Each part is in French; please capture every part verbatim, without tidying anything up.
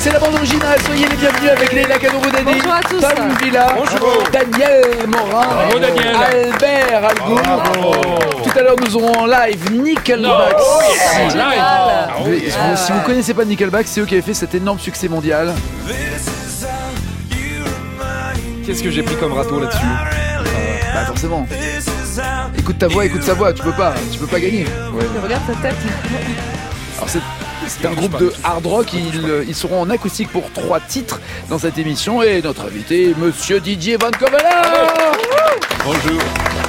C'est la bande originale, soyez les bienvenus avec Leila Kadouroudani, Bonjour à tous. Tom Villa, Bonjour. Daniel Morin, Bravo, Daniel. Albert Algour. Tout à l'heure nous aurons en live Nickelback. Oh, yeah. Si- Live. Ah, Mais, oui. si- si vous connaissez pas Nickelback, c'est eux qui avaient fait cet énorme succès mondial. Qu'est-ce que j'ai pris comme râteau là-dessus? Bah forcément. Écoute ta voix, écoute sa voix, tu peux pas, tu peux pas gagner. Ouais. Regarde sa tête. Alors c'est, c'est un groupe de hard rock, ils, ils seront en acoustique pour trois titres dans cette émission et notre invité, Monsieur Didier Van Kovelaar. Bonjour.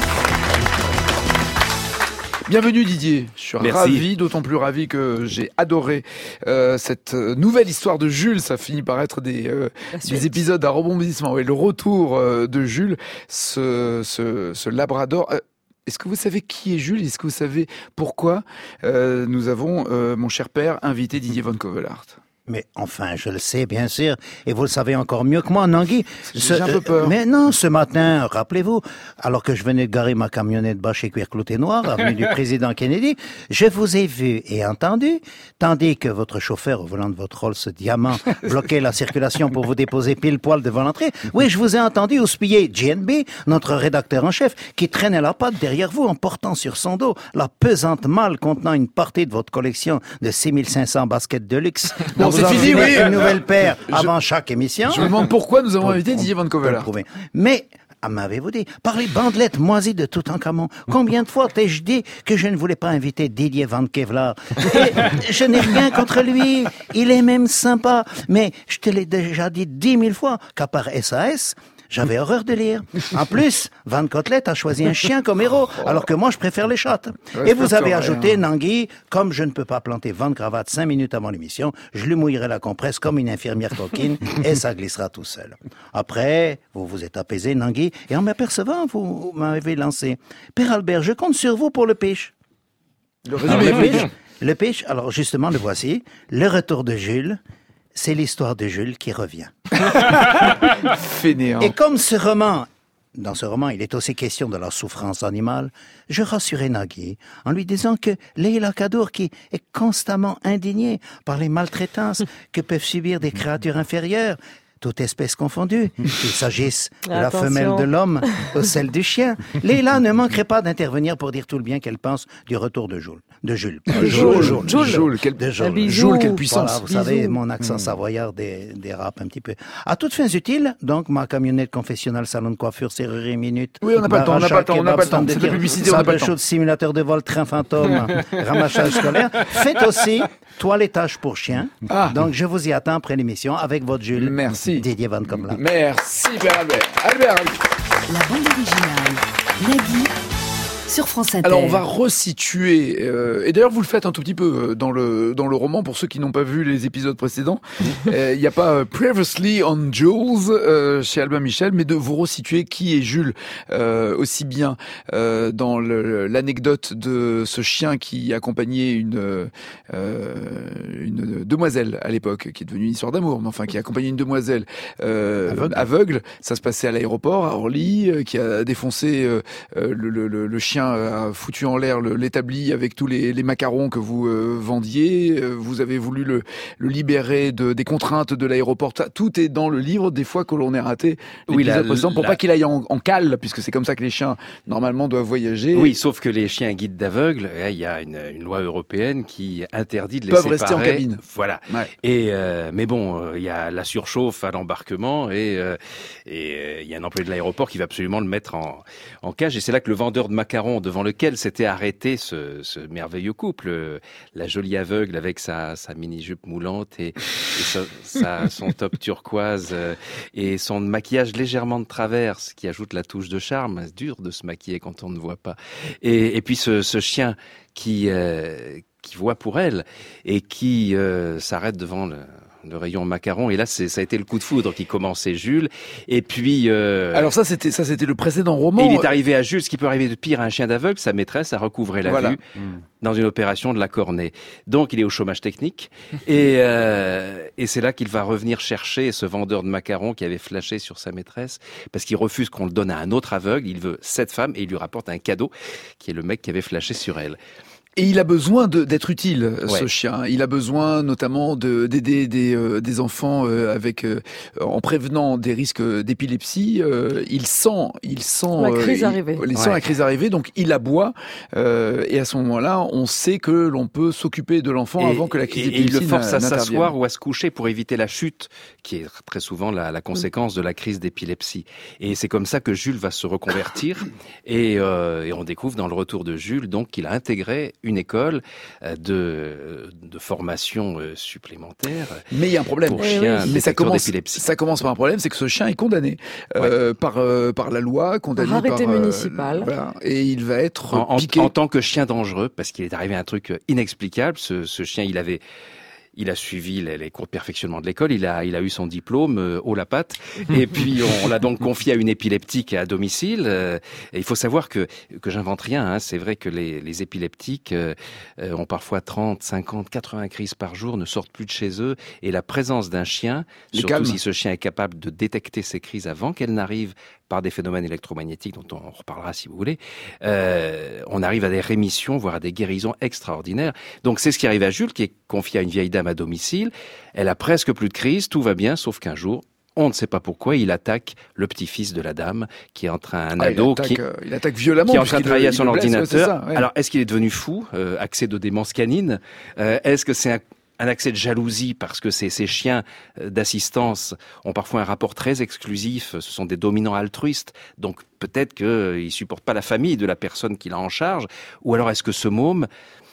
Bienvenue Didier, je suis Merci. ravi, d'autant plus ravi que j'ai adoré euh, cette euh, nouvelle histoire de Jules, ça finit par être des, euh, des épisodes à rebondissement. Oui, le retour euh, de Jules, ce, ce, ce labrador. Euh, Est-ce que vous savez qui est Jules? Est-ce que vous savez pourquoi euh, nous avons, euh, mon cher père, invité Didier Van Kovelaar? Mais enfin, je le sais, bien sûr, et vous le savez encore mieux que moi, Nangui. J'ai un peu peur. euh, mais non, ce matin, rappelez-vous, alors que je venais de garer ma camionnette bas chez Cuir Clouté Noir, avenue du président Kennedy, je vous ai vu et entendu, tandis que votre chauffeur au volant de votre Rolls Diamant bloquait la circulation pour vous déposer pile poil devant l'entrée. Oui, je vous ai entendu houspiller J N B, notre rédacteur en chef, qui traînait la patte derrière vous en portant sur son dos la pesante malle contenant une partie de votre collection de six mille cinq cents baskets de luxe. Bon, Vous c'est en fini, filez oui. une nouvelle paire Je- avant chaque émission. Je me demande pourquoi nous avons Pour- invité on Didier Van peut le Kovelaar. prouver. Mais, ah, m'avez-vous dit, par les bandelettes moisies de Toutankhamon, combien de fois t'ai-je dit que je ne voulais pas inviter Didier Van Kevlar? Et je n'ai rien contre lui, il est même sympa, mais je te l'ai déjà dit dix mille fois qu'à part S A S, j'avais horreur de lire. En plus, Van Côtelette a choisi un chien comme héros, alors que moi, je préfère les chattes. Et vous avez ajouté, Nangui, comme je ne peux pas planter Van Cravate cinq minutes avant l'émission, je lui mouillerai la compresse comme une infirmière coquine et ça glissera tout seul. Après, vous vous êtes apaisé, Nangui, et en m'apercevant, vous m'avez lancé. Père Albert, je compte sur vous pour le pitch. Le Alors, résumé, le oui. pitch, le pitch, alors justement, le voici. Le retour de Jules, c'est l'histoire de Jules qui revient. Fainéant. Et comme ce roman, dans ce roman, il est aussi question de la souffrance animale, je rassurais Nagui en lui disant que Leila Kadour, qui est constamment indignée par les maltraitances que peuvent subir des créatures inférieures, toute espèce confondue, qu'il s'agisse de la Attention. femelle de l'homme ou celle du chien, Leila ne manquerait pas d'intervenir pour dire tout le bien qu'elle pense du retour de Jules. De Jules. Pas Jules, Jules, Jules, Jules. Jules, quel, De Un Jules. bisou. Jules, quelle puissance. Voilà, vous Bisous. savez, mon accent savoyard dé- dérape un petit peu. À toutes fins utiles, donc, ma camionnette confessionnelle, salon de coiffure, serrurerie minute. Oui, on n'a pas le temps, on n'a pas le temps, on n'a pas le temps. C'est de la publicité, on n'a pas le temps. Chaud, simulateur de vol, train fantôme, ramassage scolaire. Faites aussi toilettage pour chien. Ah. Donc, je vous y attends après l'émission avec votre Jules. Merci. Didier Van Comla. Merci, Père Albert. Albert. La bande originale. Nagui sur France Inter. Alors on va resituer, euh, et d'ailleurs vous le faites un tout petit peu euh, dans le dans le roman pour ceux qui n'ont pas vu les épisodes précédents. Il n'y a pas euh, Previously on Jules euh, chez Albin Michel, mais de vous resituer qui est Jules, euh, aussi bien euh, dans le, l'anecdote de ce chien qui accompagnait une euh, une demoiselle à l'époque, qui est devenue une histoire d'amour, mais enfin qui accompagnait une demoiselle euh, Aveugle. aveugle. Ça se passait à l'aéroport à Orly, euh, qui a défoncé euh, euh, le, le, le, le chien a foutu en l'air le, l'établi avec tous les, les macarons que vous euh, vendiez. Euh, vous avez voulu le, le libérer de, des contraintes de l'aéroport. Tout est dans le livre. Des fois que l'on est raté Oui, l'épisode la- précédent pour la- pas qu'il aille en, en cale, puisque c'est comme ça que les chiens normalement doivent voyager. Oui, sauf que les chiens guides d'aveugles, eh, il y a une, une loi européenne qui interdit de les Peuvent séparer. rester en cabine. Voilà. Ouais. Et euh, mais bon, euh, il y a la surchauffe à l'embarquement et euh, et euh, il y a un employé de l'aéroport qui va absolument le mettre en, en cage. Et c'est là que le vendeur de macarons devant lequel s'était arrêté ce, ce merveilleux couple, euh, la jolie aveugle avec sa, sa mini-jupe moulante et, et sa, sa- son top turquoise euh, et son maquillage légèrement de travers, ce qui ajoute la touche de charme. C'est dur de se maquiller quand on ne voit pas. Et, et puis ce, ce chien qui euh, qui voit pour elle et qui euh, s'arrête devant le, le rayon macaron. Et là, c'est, ça a été le coup de foudre qui commençait Jules. Et puis... Euh, Alors ça c'était ça c'était le précédent roman. et il est arrivé à Jules, ce qui peut arriver de pire à un chien d'aveugle, sa maîtresse a recouvré la Voilà. vue dans une opération de la cornée. Donc il est au chômage technique et, euh, et c'est là qu'il va revenir chercher ce vendeur de macarons qui avait flashé sur sa maîtresse parce qu'il refuse qu'on le donne à un autre aveugle. Il veut cette femme et il lui rapporte un cadeau qui est le mec qui avait flashé sur elle. Et il a besoin de, d'être utile, Ouais. ce chien. Il a besoin notamment de, d'aider des, euh, des enfants euh, avec, euh, en prévenant des risques d'épilepsie. Euh, il sent, il sent La crise euh, arriver. Il, il sent Ouais. la crise arriver, donc il aboie. Euh, et à ce moment-là, on sait que l'on peut s'occuper de l'enfant avant que la crise et- et d'épilepsie il le force n'a- à n'intervienne. s'asseoir ou à se coucher pour éviter la chute, qui est très souvent la, la conséquence de la crise d'épilepsie. Et c'est comme ça que Jules va se reconvertir. Et, euh, et on découvre dans le retour de Jules donc qu'il a intégré une école euh, de, de formation euh, supplémentaire Mais il y a un problème. pour Eh chiens oui. Mais ça détecteurs commence, d'épilepsie. ça commence par un problème, c'est que ce chien est condamné euh, par euh, par la loi, condamné Par arrêté par, euh, municipal. voilà, et il va être En, en- piqué. en tant que chien dangereux, parce qu'il est arrivé un truc inexplicable. Ce, ce chien, il avait, il a suivi les, les cours de perfectionnement de l'école. Il a, il a eu son diplôme euh, haut la patte. Et puis on, on l'a donc confié à une épileptique à domicile. Euh, et il faut savoir que que j'invente rien. Hein, c'est vrai que les, les épileptiques euh, euh, ont parfois trente, cinquante, quatre-vingts crises par jour, ne sortent plus de chez eux. Et la présence d'un chien, Les surtout calme. si ce chien est capable de détecter ces crises avant qu'elles n'arrivent par des phénomènes électromagnétiques dont on reparlera si vous voulez, euh, on arrive à des rémissions, voire à des guérisons extraordinaires. Donc c'est ce qui arrive à Jules, qui est confié à une vieille dame à domicile. Elle a presque plus de crise, tout va bien, sauf qu'un jour, on ne sait pas pourquoi, il attaque le petit-fils de la dame, qui est en train, un Ah, il, ado, attaque, qui, euh, il attaque violemment. qui est en train de puisqu'il travailler le- à son il le blesse, ouais, ordinateur. c'est ça, ouais. Alors, est-ce qu'il est devenu fou, euh, accès de démence canine euh, Est-ce que c'est un, un accès de jalousie parce que ces, ces chiens euh, d'assistance ont parfois un rapport très exclusif, ce sont des dominants altruistes, donc peut-être qu'ils ne supportent pas la famille de la personne qu'il a en charge, ou alors est-ce que ce môme...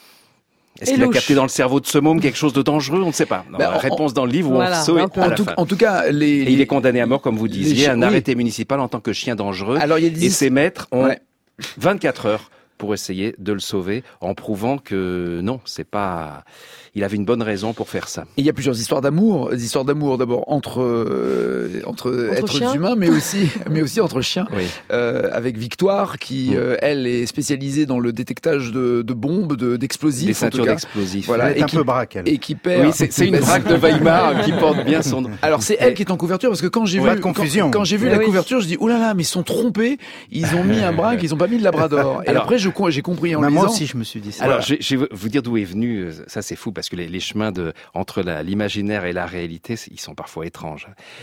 Est-ce Et qu'il a louche. capté dans le cerveau de ce môme quelque chose de dangereux? On ne sait pas. Non, Ben, en- réponse dans le livre où Voilà, on sauve un peu. à en, la tout, fin. en tout cas, les, Et il est condamné à mort, comme vous les disiez, chiens- un oui. arrêté municipal en tant que chien dangereux. Alors il y a des Et ses maîtres ont Ouais. vingt-quatre heures pour essayer de le sauver, en prouvant que non, c'est pas. Il avait une bonne raison pour faire ça. Et il y a plusieurs histoires d'amour, des histoires d'amour d'abord entre euh, entre, Entre êtres chiens. humains, mais aussi mais aussi entre chiens. Oui. Euh, avec Victoire qui Mm. euh, elle est spécialisée dans le détectage de, de bombes, de, d'explosifs, Des en tout ceintures cas. d'explosifs. Voilà. Elle est et un qui- peu braque, elle. et qui perd. Oui, c'est c'est une Ben, drague de Weimar qui porte bien son nom. Alors c'est elle qui est en couverture parce que quand j'ai Pas vu de quand- confusion. quand, j'ai vu Eh la oui. couverture, je dis oh là là, mais ils sont trompés, ils ont mis un braque, ils ont pas mis de labrador. Et Alors- après je j'ai compris en Bah, lisant. moi aussi, je me suis dit ça. Alors, je je vais vous dire d'où est venu. euh, Ça, c'est fou parce que les, les chemins de entre la- l'imaginaire et la réalité, c'est- ils sont parfois étranges.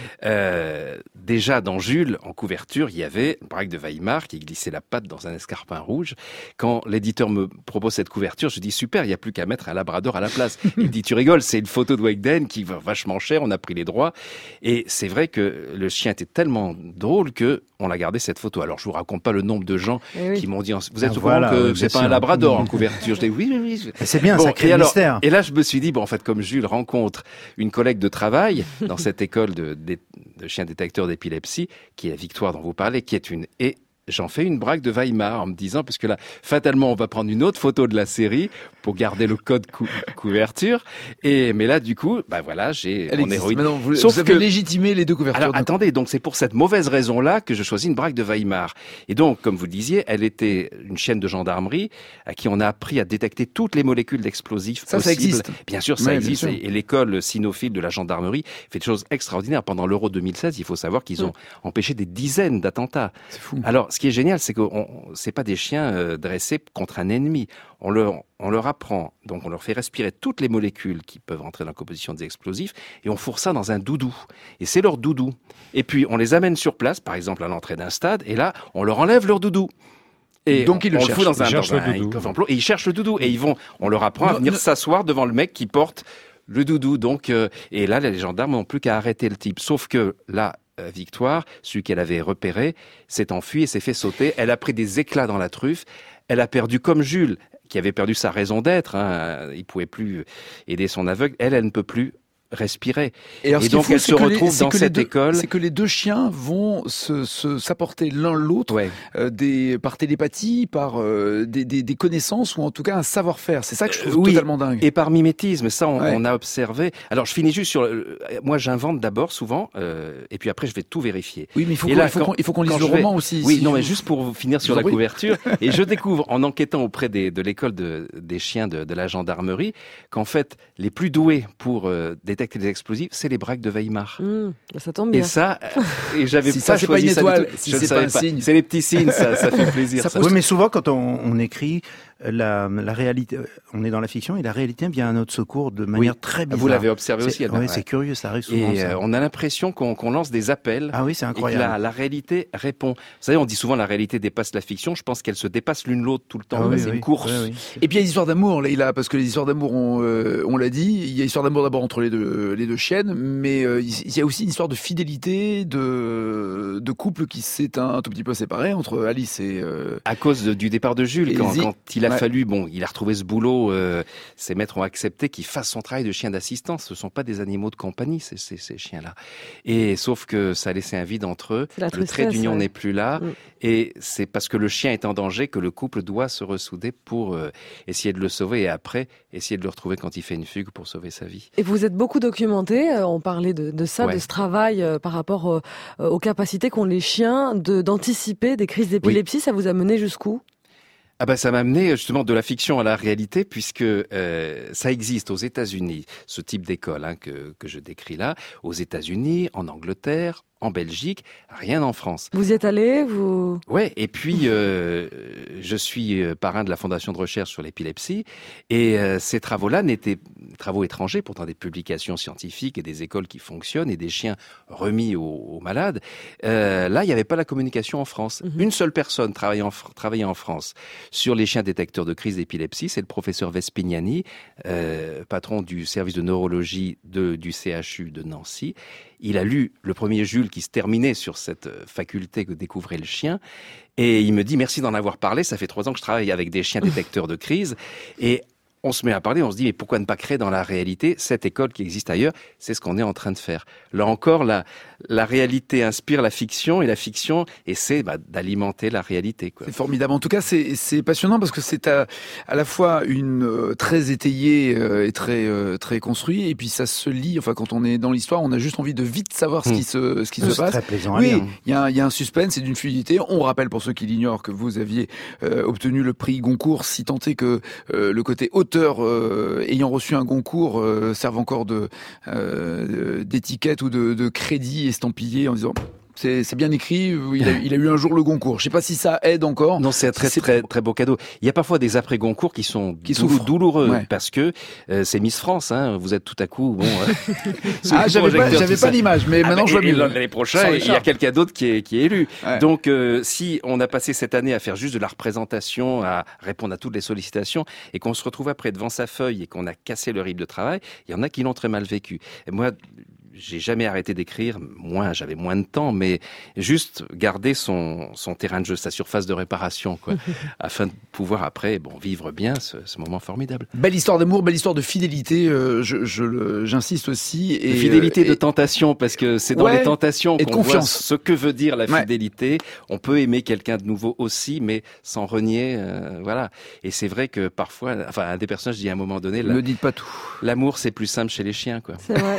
Euh, déjà, dans Jules, en couverture, il y avait une braque de Weimar qui glissait la patte dans un escarpin rouge. Quand l'éditeur me propose cette couverture, je dis super, il n'y a plus qu'à mettre un labrador à la place. Il dit tu rigoles, c'est une photo de Wegden qui va vachement cher, on a pris les droits. Et c'est vrai que le chien était tellement drôle que on l'a gardé cette photo. Alors, je vous raconte pas le nombre de gens Eh oui. qui m'ont dit vous êtes Ah, au courant voilà, que oui, c'est bien pas un sûr. labrador en couverture. Je dis oui, oui, oui. C'est bien, Bon, ça crée et le alors- mystère. Et là, je me suis dit, bon, en fait, comme Jules rencontre une collègue de travail dans cette école de, de, de chiens détecteurs d'épilepsie, qui est la Victoire dont vous parlez, qui est une... Et j'en fais une braque de Weimar en me disant, parce que là, fatalement, on va prendre une autre photo de la série pour garder le code cou- couverture. Et, mais là, du coup, bah voilà, j'ai Elle mon existe. héroïne. Maintenant, vous, Sauf vous avez que- légitimé les deux couvertures. Alors d'un coup. attendez, donc c'est pour cette mauvaise raison-là que je choisis une braque de Weimar. Et donc, comme vous le disiez, elle était une chienne de gendarmerie à qui on a appris à détecter toutes les molécules d'explosifs Ça, ça possibles. existe. Bien sûr, ça Ouais, bien existe. sûr. Et, et l'école cynophile de la gendarmerie fait des choses extraordinaires. Pendant l'Euro deux mille seize, il faut savoir qu'ils ont empêché des dizaines d'attentats. C'est fou. Alors, ce qui est génial, c'est que on- c'est pas des chiens euh, dressés contre un ennemi. On leur, on leur apprend, donc on leur fait respirer toutes les molécules qui peuvent entrer dans la composition des explosifs, et on fourre ça dans un doudou. Et c'est leur doudou. Et puis, on les amène sur place, par exemple à l'entrée d'un stade, et là, on leur enlève leur doudou. Et Donc, ils le on cherchent. fout dans un, Ils cherchent dans le un doudou. coffre emploi, et ils cherchent le doudou. Et ils vont, on leur apprend à Non, venir non. s'asseoir devant le mec qui porte le doudou. Donc, euh, et là, les gendarmes n'ont plus qu'à arrêter le type. Sauf que là, euh, Victoire, celui qu'elle avait repéré, s'est enfui et s'est fait sauter. Elle a pris des éclats dans la truffe. Elle a perdu comme Jules, qui avait perdu sa raison d'être. Hein. Il pouvait plus aider son aveugle. Elle, elle ne peut plus respirer. Et, alors, Et ce qui est donc, fou, elle c'est se que les- retrouve c'est dans que les cette deux- école. C'est que les deux chiens vont se, se- s'apporter l'un l'autre Ouais. euh, des, par télépathie, par euh, des, des, des connaissances ou en tout cas un savoir-faire. C'est ça que je trouve Euh, oui. totalement dingue. Et par mimétisme, ça on, Ouais. on a observé. Alors je finis juste sur. le- Moi j'invente d'abord souvent, euh, et puis après je vais tout vérifier. Oui, mais il faut Et qu'on, là, il faut quand- qu'on, il faut qu'on lise quand le je vais- roman aussi. Oui, si non, je- mais juste pour finir sur Je la vous en prie. couverture, et je découvre en enquêtant auprès des, de l'école de, des chiens de, de la gendarmerie qu'en fait les plus doués pour euh, détecter les explosifs, c'est les braques de Weimar. Mmh, ça tombe Et bien. ça, euh, et j'avais Si pas ça, c'est pas choisi une ça du étoile, tout. si Je ne c'est pas savais un signe. C'est les petits signes, ça, ça fait plaisir. Ça ça. Oui, mais souvent, quand on, on écrit la, la réalité, on est dans la fiction et la réalité vient à notre secours de manière oui. très bizarre. Vous l'avez observé c'est, aussi, Albert. Oui, ouais. c'est curieux, ça arrive souvent. Et ça. euh, on a l'impression qu'on, qu'on lance des appels. Ah oui, c'est incroyable. Et que la, la réalité répond. Vous savez, on dit souvent la réalité dépasse la fiction. Je pense qu'elle se dépasse l'une l'autre tout le temps. Ah oui, c'est oui, une course. oui, oui. Et puis il y a l'histoire d'amour, Leïla, parce que les histoires d'amour, on, euh, on l'a dit, il y a l'histoire d'amour d'abord entre les deux, les deux chiennes, mais euh, il y a aussi une histoire de fidélité, de, de couple qui s'est un, un tout petit peu séparé entre Alice et... Euh... À cause de, du départ de Jules, quand, quand il a ouais. fallu, bon, il a retrouvé ce boulot, euh, ses maîtres ont accepté qu'il fasse son travail de chien d'assistance. Ce sont pas des animaux de compagnie, ces, ces, ces chiens-là. Et sauf que ça a laissé un vide entre eux. Le trait d'union ouais. n'est plus là. Mm. Et c'est parce que le chien est en danger que le couple doit se ressouder pour euh, essayer de le sauver et après essayer de le retrouver quand il fait une fugue pour sauver sa vie. Et vous êtes beaucoup documenté, euh, on parlait de, de ça, ouais. de ce travail euh, par rapport euh, aux capacités qu'ont les chiens de, d'anticiper des crises d'épilepsie. Oui. Ça vous a mené jusqu'où ? Ah ben ça m'a amené justement de la fiction à la réalité puisque euh, ça existe aux États-Unis, ce type d'école hein, que, que je décris là, aux États-Unis, en Angleterre, en Belgique, rien en France. Vous y êtes allé, vous ? Ouais, et puis euh, je suis parrain de la Fondation de recherche sur l'épilepsie et euh, ces travaux-là n'étaient travaux étrangers, pourtant des publications scientifiques et des écoles qui fonctionnent et des chiens remis aux, aux malades. Euh, là, il n'y avait pas la communication en France. Mm-hmm. Une seule personne travaillait en, travaillait en France sur les chiens détecteurs de crise d'épilepsie, c'est le professeur Vespignani, euh, patron du service de neurologie de, du C H U de Nancy. Il a lu le premier Jules qui se terminait sur cette faculté que découvrait le chien. Et il me dit, merci d'en avoir parlé. Ça fait trois ans que je travaille avec des chiens détecteurs de crise. Et on se met à parler, on se dit, mais pourquoi ne pas créer dans la réalité cette école qui existe ailleurs ? C'est ce qu'on est en train de faire. Là encore, la, la réalité inspire la fiction et la fiction essaie bah, d'alimenter la réalité. Quoi. C'est formidable. En tout cas, c'est, c'est passionnant parce que c'est à, à la fois une euh, très étayé euh, et très euh, très construit, et puis ça se lit. Enfin, quand on est dans l'histoire, on a juste envie de vite savoir ce qui se ce qui c'est se passe. Très plaisant. Oui, il y a il y a un suspense, c'est d'une fluidité. On rappelle pour ceux qui l'ignorent que vous aviez euh, obtenu le prix Goncourt, si tant est que euh, le côté auteur Euh, ayant reçu un Goncourt euh, servent encore de euh, d'étiquette ou de, de crédit estampillé en disant c'est, c'est bien écrit, il a, il a eu un jour le Concours. Je sais pas si ça aide encore. Non, c'est un très, c'est très, très beau cadeau. Il y a parfois des après-Goncourt qui sont qui doulou- douloureux, ouais. parce que euh, c'est Miss France, hein. Vous êtes tout à coup, bon... Euh, ah, j'avais pas, j'avais pas l'image, mais ah, maintenant bah, je vois mieux. L'année prochaine, il y a quelqu'un d'autre qui est, qui est élu. Ouais. Donc, euh, si on a passé cette année à faire juste de la représentation, à répondre à toutes les sollicitations, et qu'on se retrouve après devant sa feuille et qu'on a cassé le rythme de travail, il y en a qui l'ont très mal vécu. Et moi... J'ai jamais arrêté d'écrire, moins, j'avais moins de temps, mais juste garder son, son terrain de jeu, sa surface de réparation, quoi, afin de pouvoir après, bon, vivre bien ce, ce moment formidable. Belle histoire d'amour, belle histoire de fidélité, euh, je, je, j'insiste aussi. Et, de fidélité, euh, de tentation, parce que c'est dans ouais, les tentations qu'on voit ce que veut dire la ouais. fidélité. On peut aimer quelqu'un de nouveau aussi, mais sans renier, euh, voilà. Et c'est vrai que parfois, enfin, un des personnages dit à un moment donné, ne dites pas tout. L'amour, c'est plus simple chez les chiens, quoi. C'est vrai.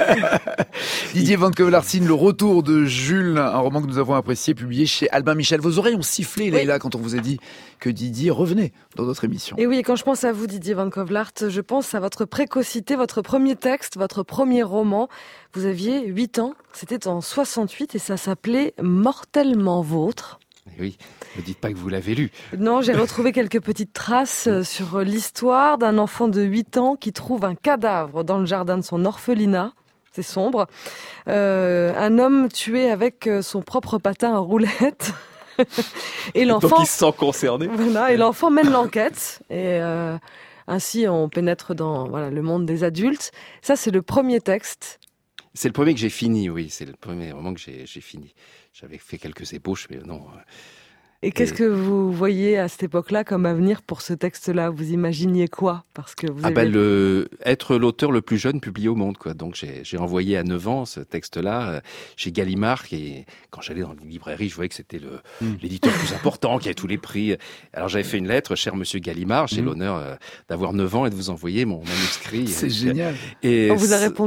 Didier Van Keuvel-Larcine, Le Retour de Jules, un roman que nous avons apprécié, publié chez Albin Michel. Vos oreilles ont sifflé, oui. Leïla, quand on vous a dit que Didier revenait dans notre émission. Et oui, et quand je pense à vous, Didier Van Keuvel-Larcine, je pense à votre précocité, votre premier texte, votre premier roman. Vous aviez huit ans, c'était en soixante-huit et ça s'appelait Mortellement Vôtre. Oui, ne dites pas que vous l'avez lu. Non, j'ai retrouvé quelques petites traces sur l'histoire d'un enfant de huit ans qui trouve un cadavre dans le jardin de son orphelinat. C'est sombre. Euh, un homme tué avec son propre patin à roulettes. Et l'enfant. Donc il se sent concerné. Voilà, et l'enfant mène l'enquête. Et euh, ainsi, on pénètre dans voilà le monde des adultes. Ça, c'est le premier texte. C'est le premier que j'ai fini, oui. C'est le premier roman que j'ai, j'ai fini. J'avais fait quelques ébauches, mais non. Et qu'est-ce que vous voyez à cette époque-là comme avenir pour ce texte-là ? Vous imaginiez quoi ? Parce que vous ah avez... ben le être l'auteur le plus jeune publié au monde, quoi. Donc j'ai, j'ai envoyé à neuf ans ce texte-là euh, chez Gallimard, et quand j'allais dans une librairie, je voyais que c'était le mmh. l'éditeur le plus important, qui avait tous les prix. Alors j'avais fait une lettre, cher Monsieur Gallimard, j'ai mmh. l'honneur euh, d'avoir neuf ans et de vous envoyer mon manuscrit. C'est et, génial. Et on vous a répondu ?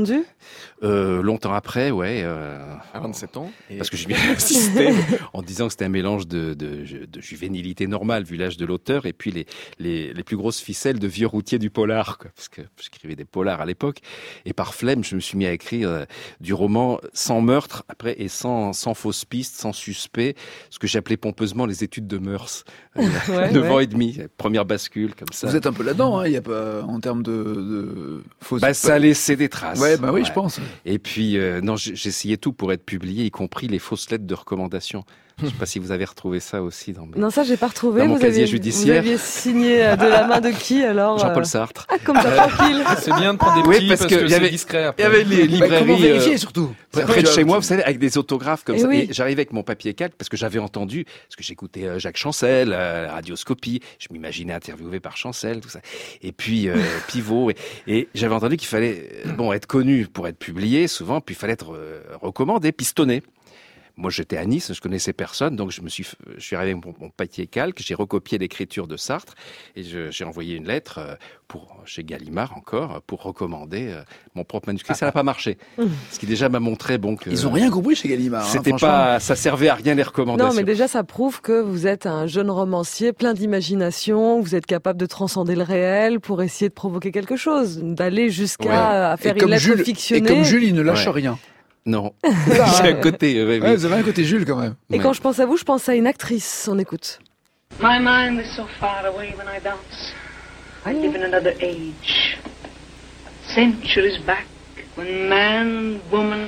Euh, longtemps après, ouais. Euh, À vingt-sept ans. Et... Parce que j'ai bien insisté en disant que c'était un mélange de, de, de juvénilité normale vu l'âge de l'auteur et puis les, les, les plus grosses ficelles de vieux routiers du polar, quoi, parce que j'écrivais des polars à l'époque. Et par flemme, je me suis mis à écrire euh, du roman sans meurtre, après et sans, sans fausse piste, sans suspect, ce que j'appelais pompeusement les études de mœurs. Euh, ouais, Neuf ouais. ans et demi, première bascule comme ça. Vous êtes un peu là-dedans, hein, il y a pas en termes de, de fausses. Bah, ça a laissé des traces. Ouais, bah oui, Ouais. je pense. Et puis, euh, non, j'essayais tout pour être publié, y compris les fausses lettres de recommandation. Je ne sais pas si vous avez retrouvé ça aussi dans mes... Non, ça, j'ai pas retrouvé. Dans mon vous casier aviez, judiciaire. Vous aviez signé euh, de la main de qui, alors Jean-Paul euh Sartre. Ah, comme ça, tranquille. C'est bien de prendre des Oui, petits parce parce, que que, y c'est avait- discret. Il y avait les Bah, librairies comment vérifier euh, surtout près de chez moi, vous savez, avec des autographes comme Eh ça. oui. Et j'arrivais avec mon papier calque parce que j'avais entendu, parce que j'écoutais euh, Jacques Chancel, euh, Radioscopie, je m'imaginais interviewé par Chancel, tout ça. Et puis euh, Pivot. Et, et j'avais entendu qu'il fallait euh, bon être connu pour être publié souvent, puis il fallait être euh, recommandé, pistonné. Moi, j'étais à Nice, je connaissais personne, donc je me suis, je suis arrivé avec mon, mon papier calque, j'ai recopié l'écriture de Sartre et je, j'ai envoyé une lettre euh, pour chez Gallimard encore pour recommander euh, mon propre manuscrit. Ça n'a pas marché, ce qui déjà m'a montré bon que Ils ont rien compris chez Gallimard. hein, c'était franchement. pas, ça servait à rien les recommandations. Non, mais déjà, ça prouve que vous êtes un jeune romancier plein d'imagination, vous êtes capable de transcender le réel pour essayer de provoquer quelque chose, d'aller jusqu'à Ouais. euh, à Et faire une comme lettre Jules, et fictionnée. comme Jules, il ne lâche Ouais. rien. Non, Ça, j'ai hein. un côté. euh, ouais, Ouais, oui. vous avez un côté Jules quand même. Et Ouais. quand je pense à vous, je pense à une actrice. On écoute. My mind is so far away when I dance. I live in another age. Centuries back, when man, woman...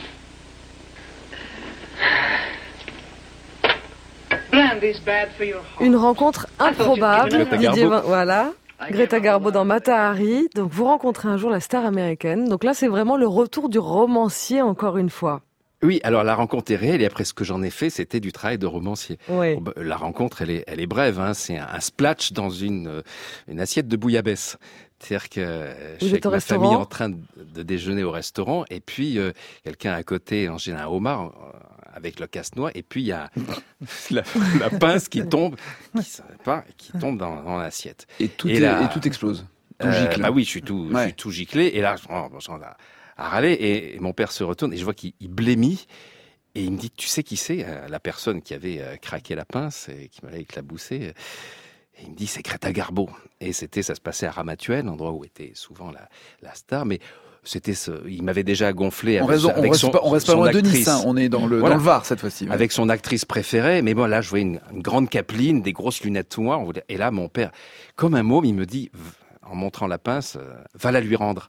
Brandy's bad for your heart. Une rencontre improbable. Greta Didier Garbo. Van- voilà. Greta Garbo dans Mata Hari. Donc vous rencontrez un jour la star américaine. Donc là, c'est vraiment le retour du romancier encore une fois. Oui, alors la rencontre est réelle et après ce que j'en ai fait, c'était du travail de romancier. Oui. Bon, bah, la rencontre, elle est, elle est brève. Hein. C'est un, un splatch dans une, euh, une assiette de bouillabaisse. C'est-à-dire que euh, je Vous suis êtes avec au ma restaurant famille en train de, de déjeuner au restaurant et puis euh, quelqu'un à côté, en général un homard, euh, avec le casse-noix et puis il y a la, la pince qui tombe, qui, savait pas, qui tombe dans, dans l'assiette. Et tout, Et est- là- et tout explose. Tout Euh, gicle. bah oui, je suis tout, je Ouais. suis tout giclé et là, je j'en ai à râler et, et mon père se retourne et je vois qu'il il blêmit. Et il me dit, tu sais qui c'est, euh, la personne qui avait euh, craqué la pince et qui m'avait éclaboussé. euh, Et il me dit, c'est Greta Garbo. Et c'était, ça se passait à Ramatuelle, endroit où était souvent la, la star. Mais c'était ce, il m'avait déjà gonflé On avec, reste, on avec reste son, pas, on reste pas son loin de actrice, Nice, hein. On est dans le, Voilà. dans le Var cette fois-ci. ouais. avec son actrice préférée. Mais bon, là, je voyais une, une grande capeline, des grosses lunettes noires. on voulait- Et là, mon père, comme un môme, il me dit, v- en montrant la pince, euh, va la lui rendre.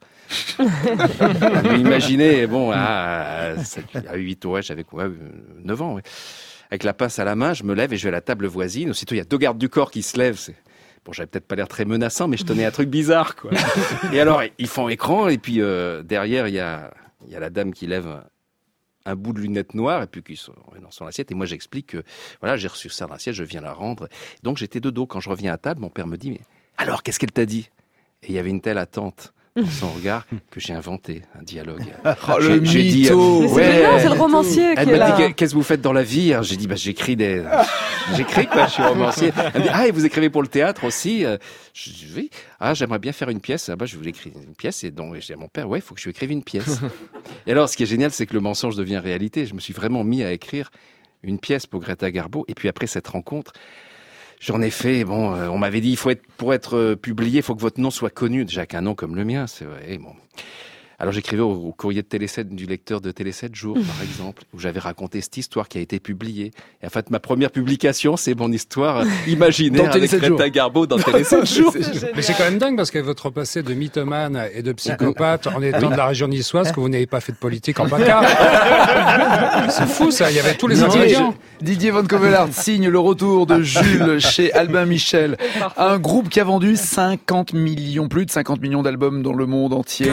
Vous imaginez, bon, à, à huit ans, ouais, j'avais quoi, euh, neuf ans, ouais. Avec la pince à la main, je me lève et je vais à la table voisine. Aussitôt, il y a deux gardes du corps qui se lèvent. C'est... Bon, j'avais peut-être pas l'air très menaçant, mais je tenais un truc bizarre, quoi. Et alors, ils font écran, et puis euh, derrière, il y a, il y a la dame qui lève un, un bout de lunette noire, et puis qui sont dans son assiette. Et moi, j'explique que, voilà, j'ai reçu ça dans l'assiette, je viens la rendre. Donc, j'étais de dos. Quand je reviens à table, mon père me dit, mais alors, qu'est-ce qu'elle t'a dit? Et il y avait une telle attente dans son regard que j'ai inventé un dialogue. Oh, le J'ai- j'ai dit, mytho. Mais c'est Ouais. bien, c'est le romancier Elle qui est m'a dit, là. qu'est-ce que vous faites dans la vie? Alors, j'ai dit, bah, j'écris des, j'écris, quoi, je suis romancier. Elle me dit, ah, et vous écrivez pour le théâtre aussi? Euh, Je dis, oui. Ah, j'aimerais bien faire une pièce. Ah, bah, je voulais écrire une pièce. Et donc, j'ai dit à mon père, ouais, il faut que je lui écrive une pièce. Et alors, ce qui est génial, c'est que le mensonge devient réalité. Je me suis vraiment mis à écrire une pièce pour Greta Garbo. Et puis après cette rencontre, j'en ai fait, bon, euh, on m'avait dit, il faut être, pour être euh, publié, il faut que votre nom soit connu. Déjà qu'un nom comme le mien, c'est vrai, bon. Alors j'écrivais au, au courrier de Télé sept, du lecteur de Télé sept jours, par exemple, où j'avais raconté cette histoire qui a été publiée. Et en fait, ma première publication, c'est mon histoire euh, imaginaire Dans Télé avec sept Greta jours. Garbo dans Télé sept jours. Mais c'est quand même dingue parce que votre passé de mythomane et de psychopathe en étant de la région niçoise, que vous n'avez pas fait de politique en bacard. C'est fou ça, il y avait tous les Didier, ingrédients. Didier Van Covelard signe le retour de Jules chez Albin Michel. Un groupe qui a vendu cinquante millions, plus de cinquante millions d'albums dans le monde entier.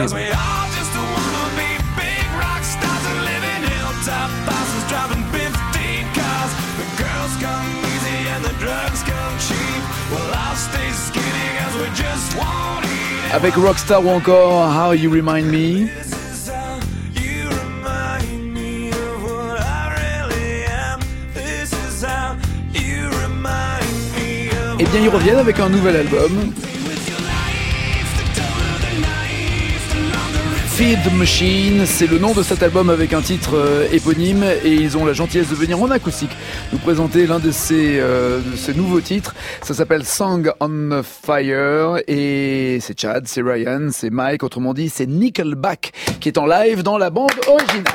Avec Rockstar ou encore How You Remind Me. Eh bien, ils reviennent avec un nouvel album. Feed the Machine, c'est le nom de cet album avec un titre euh, éponyme et ils ont la gentillesse de venir en acoustique nous présenter l'un de ces, euh, de ces nouveaux titres. Ça s'appelle Song on Fire et c'est Chad, c'est Ryan, c'est Mike, autrement dit c'est Nickelback qui est en live dans la bande originale.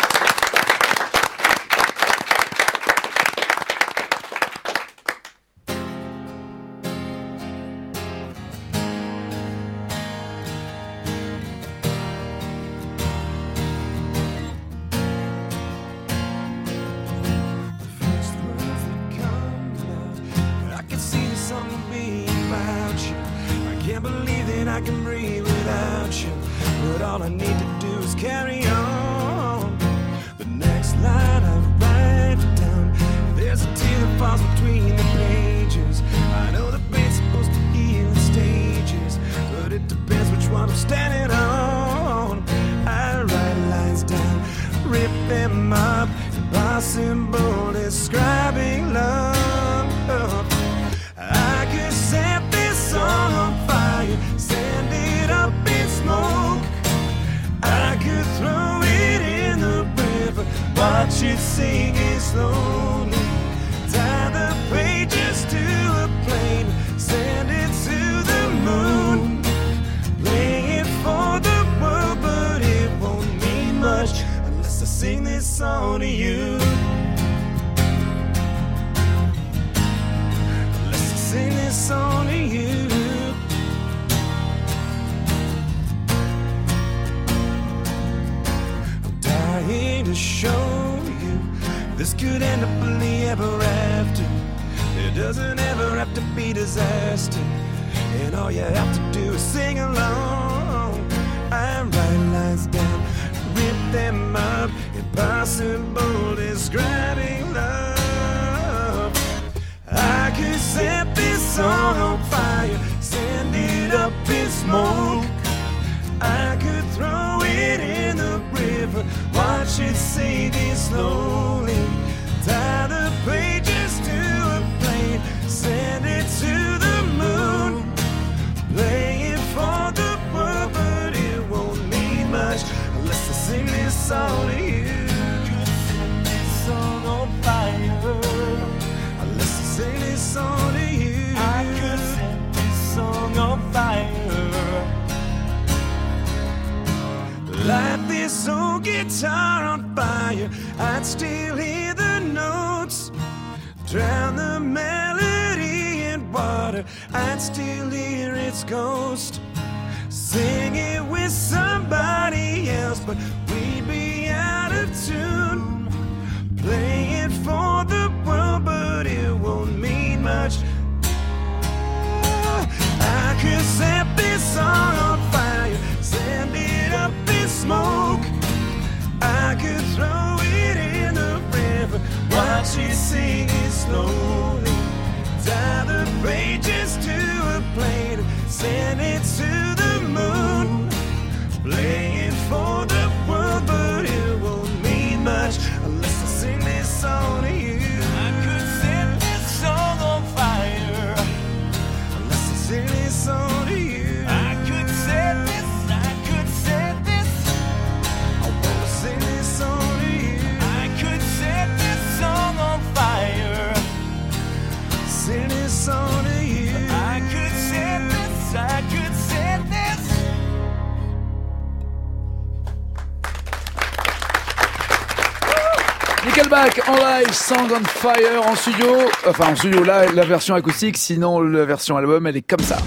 Nickelback en live, Song on Fire en studio, enfin en studio là la version acoustique, sinon la version album elle est comme ça.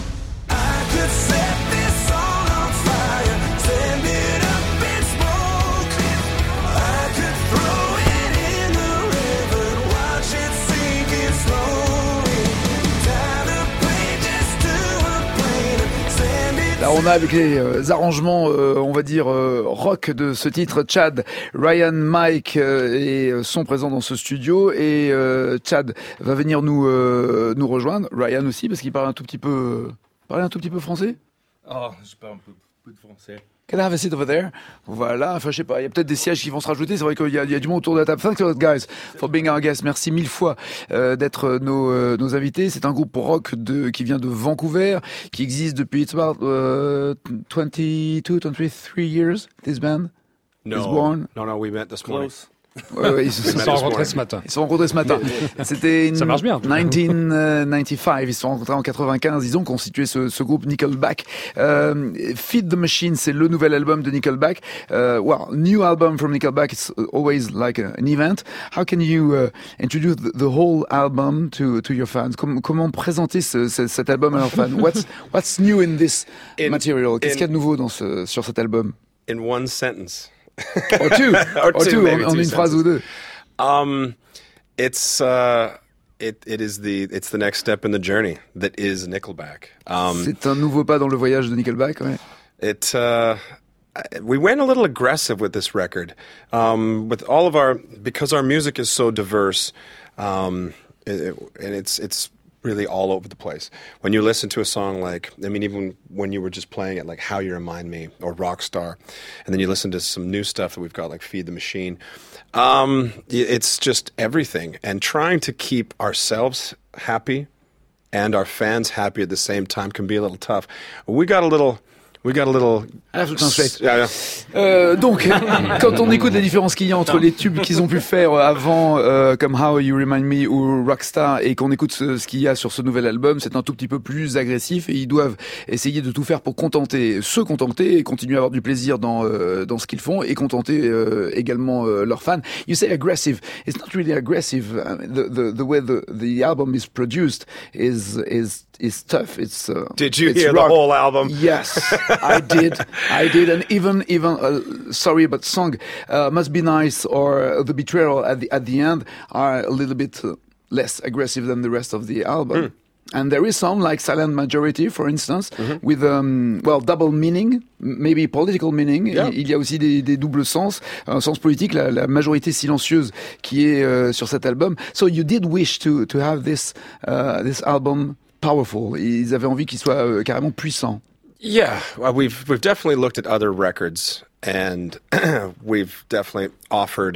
Là, on a avec les euh, arrangements, euh, on va dire, euh, rock de ce titre, Chad, Ryan, Mike euh, et, euh, sont présents dans ce studio. Et euh, Chad va venir nous euh, nous rejoindre. Ryan aussi, parce qu'il parle un tout petit peu, euh, parle un tout petit peu français. Oh, je parle un peu Peu de français. Can I have a seat over there? Voilà, enfin je sais pas, il y a peut-être des sièges qui vont se rajouter, c'est vrai qu'il y a, il y a du monde autour de la table. Thanks a lot guys for being our guests. Merci mille fois euh, d'être nos, euh, nos invités. C'est un groupe rock de, qui vient de Vancouver, qui existe depuis it's about uh, twenty-two, twenty-three years, this band No, is born. no, no, we met this morning. Ouais, ouais, ils se Ils se sont sont rencontrés ce matin. Ils se sont rencontrés ce matin. C'était Ça marche bien, en tout cas. dix-neuf quatre-vingt-quinze. Ils se sont rencontrés en quatre-vingt-quinze. Ils ont constitué ce, ce groupe Nickelback. Euh, Feed the Machine, c'est le nouvel album de Nickelback. Uh, well, new album from Nickelback. It's always like a, an event. How can you uh, introduce the, the whole album to to your fans? Com- comment présenter ce, ce, cet album à leurs fans? What's what's new in this In- material? Qu'est-ce in- qu'il y a de nouveau dans ce, sur cet album? In one sentence. Or two, Or or two, two, maybe en, en two une phrase sentences. ou deux. Um, it's uh, it it is the it's the next step in the journey that is Nickelback. Um, C'est un nouveau pas dans le voyage de Nickelback, ouais. it uh, we went a little aggressive with this record, um, with all of our because our music is so diverse, um, it, and it's it's really all over the place. When you listen to a song like, I mean, even when you were just playing it, like How You Remind Me or Rockstar, and then you listen to some new stuff that we've got, like Feed the Machine, um, it's just everything. And trying to keep ourselves happy and our fans happy at the same time can be a little tough. We got a little... We got a little... I have to translate. Yeah, yeah. Euh, donc, quand on écoute la différence qu'il y a entre les tubes qu'ils ont pu faire avant, euh, comme How You Remind Me ou Rockstar, et qu'on écoute ce, ce qu'il y a sur ce nouvel album, c'est un tout petit peu plus agressif et ils doivent essayer de tout faire pour contenter, se contenter et continuer à avoir du plaisir dans euh, dans ce qu'ils font et contenter euh, également euh, leurs fans. You say aggressive. It's not really aggressive. The the the way the the album is produced is is is tough. It's uh, Did you it's hear rock. the whole album? Yes, I did. I did, and even even uh, sorry, but song uh, Must Be Nice or uh, The Betrayal at the at the end are a little bit uh, less aggressive than the rest of the album. Mm. And there is some like Silent Majority, for instance, mm-hmm. with um, well double meaning, maybe political meaning. Yeah. Il y a aussi des, des doubles sens, un sens politique, la, la majorité silencieuse qui est euh, sur cet album. So you did wish to to have this uh, this album powerful. Ils avaient envie qu'il soit euh, carrément puissant. Yeah, well, we've we've definitely looked at other records, and we've definitely offered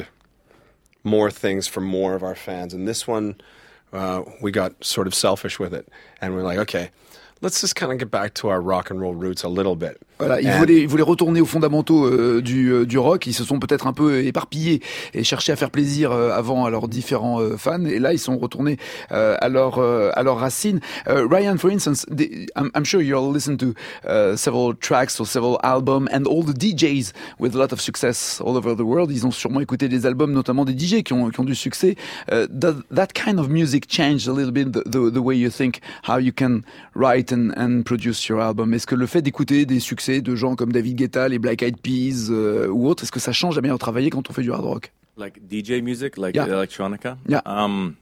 more things for more of our fans. And this one, uh, we got sort of selfish with it, and we're like, okay, let's just kind of get back to our rock and roll roots a little bit. Voilà, ils And- voulaient, ils voulaient retourner aux fondamentaux euh, du, euh, du rock. Ils se sont peut-être un peu éparpillés et cherché à faire plaisir euh, avant à leurs différents euh, fans. Et là, ils sont retournés euh, à leurs euh, à leurs racines. Uh, Ryan, for instance, the, I'm, I'm sure you'll listen to uh, several tracks or several albums, and all the D Js with a lot of success all over the world. Ils ont sûrement écouté des albums, notamment des D Js qui ont qui ont du succès. Uh, does that kind of music change a little bit the, the, the way you think how you can write and, and produce your album? Est-ce que le fait d'écouter des succès de gens comme David Guetta, les Black Eyed Peas euh, ou autres, est-ce que ça change la manière de travailler quand on fait du hard rock? Like D J music, like Yeah. electronica. Yeah. Um,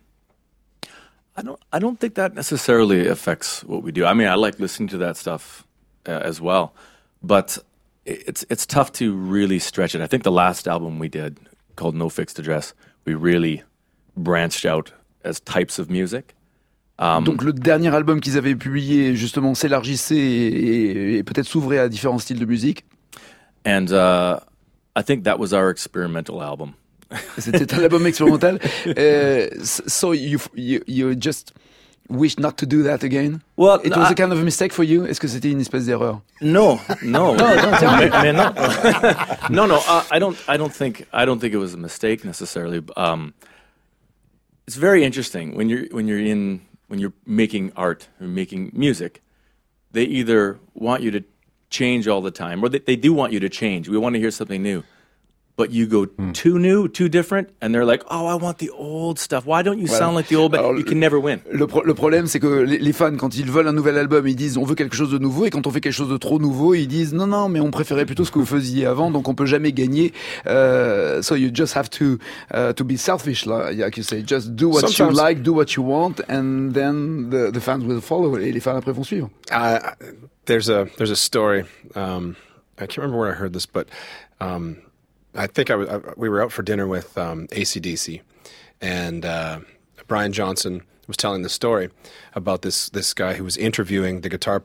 I don't. I don't think that necessarily affects what we do. I mean, I like listening to that stuff uh, as well, but it's it's tough to really stretch it. I think the last album we did, called No Fixed Address, we really branched out as types of music. Um, Donc le dernier album qu'ils avaient publié justement s'élargissait et, et- et peut-être s'ouvrait à différents styles de musique. and uh, I think that was our experimental album. C'était un album expérimental. Uh, so you, you you just wish not to do that again? Well, It was I- a kind of a mistake for you. Est-ce que c'était une espèce d'erreur? No, no, mais, mais non, no, no. Uh, I don't. I don't think. I don't think it was a mistake necessarily. Um, it's very interesting when you're when you're in when you're making art or making music. They either want you to change all the time, or they, they do want you to change. We want to hear something new. But you go too new, too different, and they're like, "Oh, I want the old stuff. Why don't you Voilà. sound like the old?" But Alors, you can never win. Le, pro- le problème, c'est que les, les fans, quand ils veulent un nouvel album, ils disent on veut quelque chose de nouveau, et quand on fait quelque chose de trop nouveau, ils disent non, non, mais on préférait plutôt ce que vous faisiez avant, donc on peut jamais gagner. Uh, so you just have to uh, to be selfish, là, like you say, just do what you Sometimes- like, do what you want, and then the, the fans will follow, et les fans après vont suivre. Uh, there's a there's a story. Um, I can't remember where I heard this, but um, I think I was I, we were out for dinner with um, A C D C, and uh, Brian Johnson was telling the story about this this guy who was interviewing the guitar player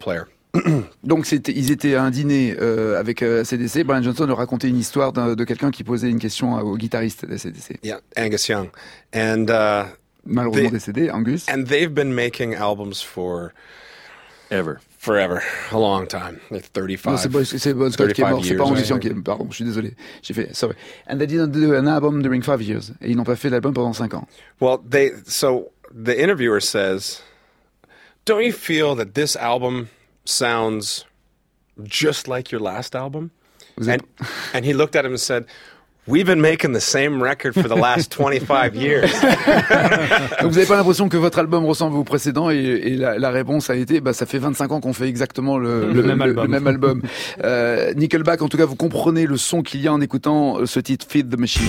Donc c'était, ils étaient à un dîner euh, avec euh, A C D C. Brian Johnson leur racontait une histoire d'un, de quelqu'un qui posait une question au guitariste d'A C D C. Yeah, Angus Young. And uh, Malheureusement they- décédé, Angus. and they've been making albums for Ever. forever, a long time, like thirty-five. Non, c'est Bon, c'est Bon Scott qui est mort, c'est pas years, Angus Young right? qui est. Pardon, je suis désolé. J'ai fait. Sorry. And they didn't do an album during five years. Et ils n'ont pas fait d'album pendant cinq ans. Well, they so the interviewer says, "Don't you feel that this album sounds just like your last album?" Vous And êtes- and he looked at him and said, "We've been making the same record for the last twenty-five years." Donc vous n'avez pas l'impression que votre album ressemble au précédent et, et la, la réponse a été bah ça fait vingt-cinq ans qu'on fait exactement le, Le même album. le même album. Euh, Nickelback, en tout cas, vous comprenez le son qu'il y a en écoutant euh, ce titre Feed the Machine.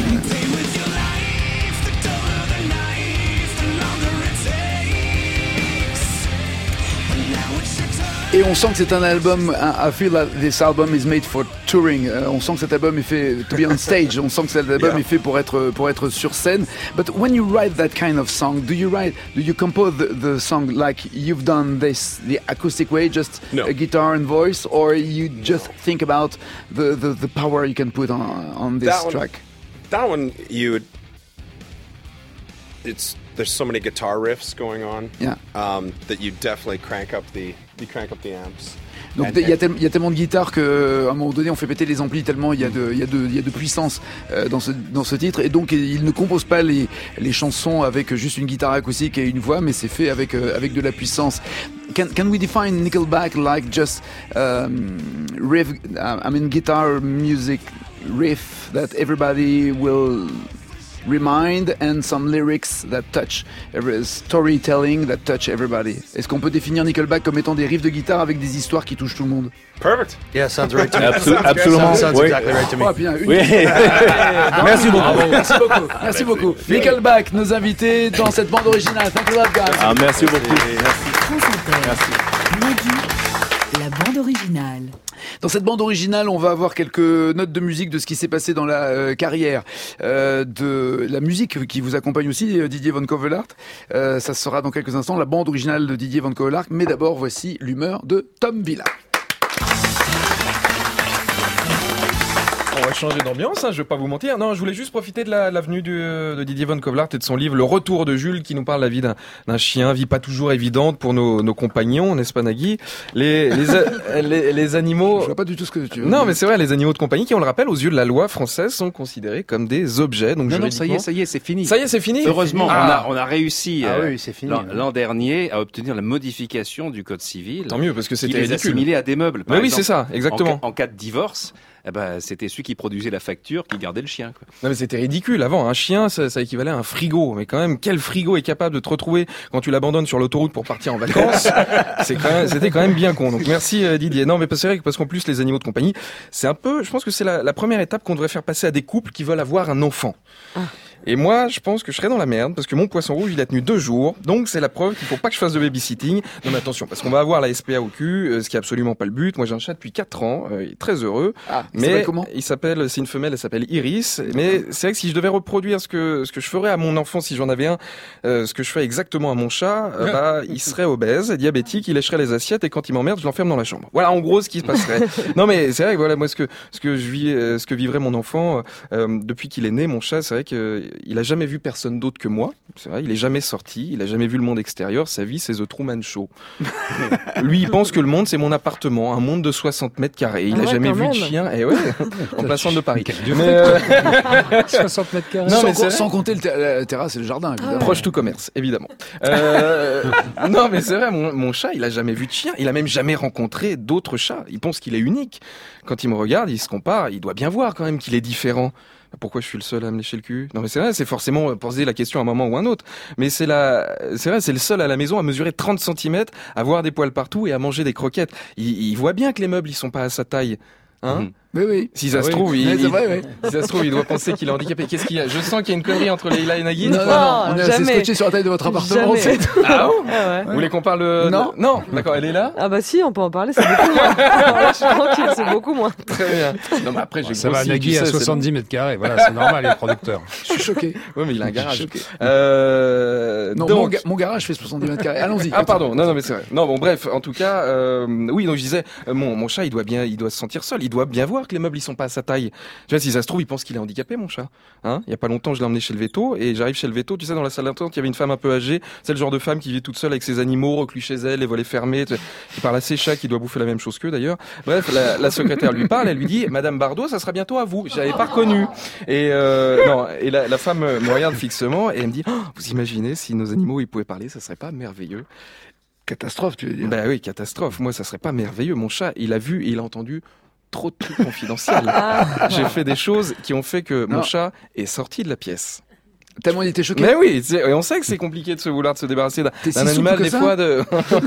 Et on sent que c'est un album, I I feel that this album is made for touring. Euh, on sent que cet album est fait to be on stage. On sent que cet album Yeah. est fait pour être pour être sur scène. But when you write that kind of song, do you write, do you compose the, the song like you've done this the acoustic way, just No. a guitar and voice, or you just think about the, the, the power you can put on on this That one- track? That one, you would. It's there's so many guitar riffs going on. Yeah. Um, that you definitely crank up the you crank up the amps. Donc And- il y, a tel- il y a tellement de guitares qu'à un moment donné on fait péter les amplis tellement il y a de, il y a de, il y a de puissance euh, dans ce dans ce titre, et donc il ne compose pas les les chansons avec juste une guitare acoustique et une voix, mais c'est fait avec euh, avec de la puissance. Can can we define Nickelback like just um, riff? I mean guitar music riff that everybody will remind, and some lyrics that touch, every, storytelling that touch everybody. Est-ce qu'on peut définir Nickelback comme étant des riffs de guitare avec des histoires qui touchent tout le monde? Perfect. Yeah, sounds right to me. Absol- absolument. Sounds Oui. exactly right to me. Oh, bien, une- Oui. Merci beaucoup. Merci beaucoup. Merci beaucoup. Nickelback, nos invités dans cette bande originale. Thank you a lot, guys. Ah, merci beaucoup. France Inter. Nagui, la bande originale. Dans cette bande originale, on va avoir quelques notes de musique de ce qui s'est passé dans la euh, carrière euh, de la musique qui vous accompagne aussi, euh, Didier Van Covelaert. Euh, ça sera dans quelques instants la bande originale de Didier Van Covelaert. Mais d'abord, voici l'humeur de Tom Villa. On va changer d'ambiance, hein, je vais pas vous mentir. Non, je voulais juste profiter de la, la venue du, de Didier Van Covelaert et de son livre Le Retour de Jules, qui nous parle de la vie d'un, d'un chien, vie pas toujours évidente pour nos, nos compagnons, n'est-ce pas Nagui? Les, les, a- les, les animaux... Je vois pas du tout ce que tu veux Non, dire. mais c'est vrai, les animaux de compagnie qui, on le rappelle, aux yeux de la loi française, sont considérés comme des objets. Donc Non, non, ça y est, juridiquement- ça y est, c'est fini. Ça y est, c'est fini. Heureusement, Ah. on a on a réussi Ah euh, oui, c'est fini. l'an, Ouais. l'an dernier à obtenir la modification du code civil. Tant mieux, parce que qui c'était les ridicule. assimilait à des meubles. Par Mais oui, exemple, c'est ça, exactement. En, ca- en cas de divorce, eh ben, c'était celui qui produisait la facture qui gardait le chien. Quoi. Non mais c'était ridicule. Avant, un chien, ça, ça équivalait à un frigo. Mais quand même, quel frigo est capable de te retrouver quand tu l'abandonnes sur l'autoroute pour partir en vacances? C'est quand même, c'était quand même bien con. Donc merci euh, Didier. Non mais c'est vrai que parce qu'en plus les animaux de compagnie, c'est un peu, je pense que c'est la, la première étape qu'on devrait faire passer à des couples qui veulent avoir un enfant. Et moi, je pense que je serais dans la merde parce que mon poisson rouge, il a tenu deux jours. Donc, c'est la preuve qu'il faut pas que je fasse de babysitting. Non, mais attention, parce qu'on va avoir la S P A au cul, euh, ce qui est absolument pas le but. Moi, j'ai un chat depuis quatre ans, euh, il est très heureux. Ah, il mais s'appelle comment? il s'appelle, c'est une femelle, elle s'appelle Iris. Mais c'est vrai que si je devais reproduire ce que ce que je ferais à mon enfant si j'en avais un, euh, ce que je fais exactement à mon chat, euh, bah, il serait obèse, diabétique, il lécherait les assiettes et quand il m'emmerde, je l'enferme dans la chambre. Voilà, en gros, ce qui se passerait. Non, mais c'est vrai que voilà, moi, ce que ce que je vis, euh, ce que vivrait mon enfant euh, depuis qu'il est né, mon chat, c'est vrai que euh, il a jamais vu personne d'autre que moi. C'est vrai, il est jamais sorti, il a jamais vu le monde extérieur. Sa vie, c'est The Truman Show. Lui, il pense que le monde, c'est mon appartement, un monde de soixante mètres carrés. Il Ah a ouais, jamais quand vu même. de chien. Et ouais, en plein centre de Paris. Mais, euh, soixante mètres carrés. Non, sans, mais c'est co- vrai. sans compter le ter- la terrasse et le jardin, évidemment. Proche tout commerce, évidemment. Euh, non, mais c'est vrai, mon, mon chat, il a jamais vu de chien. Il a même jamais rencontré d'autres chats. Il pense qu'il est unique. Quand il me regarde, il se compare. Il doit bien voir quand même qu'il est différent. Pourquoi je suis le seul à me lécher le cul? Non, mais c'est vrai, c'est forcément poser la question à un moment ou un autre. Mais c'est la, c'est vrai, c'est le seul à la maison à mesurer trente centimètres, à avoir des poils partout et à manger des croquettes. Il, il voit bien que les meubles, ils sont pas à sa taille. Hein? Mhm. Oui, oui. Si ça ah se oui. trouve, il, ouais, c'est vrai, oui. si ça se trouve, il doit penser qu'il est handicapé. Qu'est-ce qu'il y a? Je sens qu'il y a une connerie entre Leïla et Nagui. Non, non, non, on est assez scotché sur la taille de votre appartement. Jamais. Ah bon? Ah ouais. Vous voulez qu'on parle de... Non. Non, d'accord, elle est là? Ah bah si, on peut en parler, c'est beaucoup moins. Alors là, je suis tranquille, c'est beaucoup moins. Très bien. Non, mais après, j'ai Ça va, grossi, Nagui tu à sais, c'est soixante-dix mètres carrés. Voilà, c'est normal, les producteurs. Je suis choqué. bon. Ouais, mais il a un garage. choqué. Euh, Non, donc... mon, ga- mon garage fait soixante-dix mètres carrés. Allons-y. Ah pardon, non non mais c'est vrai. Non bon bref, en tout cas, euh, oui donc je disais, euh, mon mon chat il doit bien, il doit se sentir seul, il doit bien voir que les meubles ils sont pas à sa taille. Tu vois si ça se trouve il pense qu'il est handicapé mon chat. Hein, il y a pas longtemps je l'ai emmené chez le veto et j'arrive chez le veto, tu sais dans la salle d'attente il y avait une femme un peu âgée, c'est le genre de femme qui vit toute seule avec ses animaux reclus chez elle, les volets fermés, tu sais, qui parle à ses chats qui doit bouffer la même chose qu'eux d'ailleurs. Bref, la, la secrétaire lui parle, elle lui dit Madame Bardot, ça sera bientôt à vous. Je l'avais pas reconnue. Et euh, non et la, la femme me regarde fixement et elle me dit oh, vous imaginez si nos animaux ils pouvaient parler, ça serait pas merveilleux. Catastrophe, tu veux dire. Ben oui, catastrophe. Moi, ça serait pas merveilleux. Mon chat, il a vu et il a entendu trop de trucs confidentiels. J'ai fait des choses qui ont fait que Non. mon chat est sorti de la pièce. Tellement il était choqué. Mais oui, c'est- et on sait que c'est compliqué de se vouloir de se débarrasser d'un T'es si d'un animal souple que des ça fois de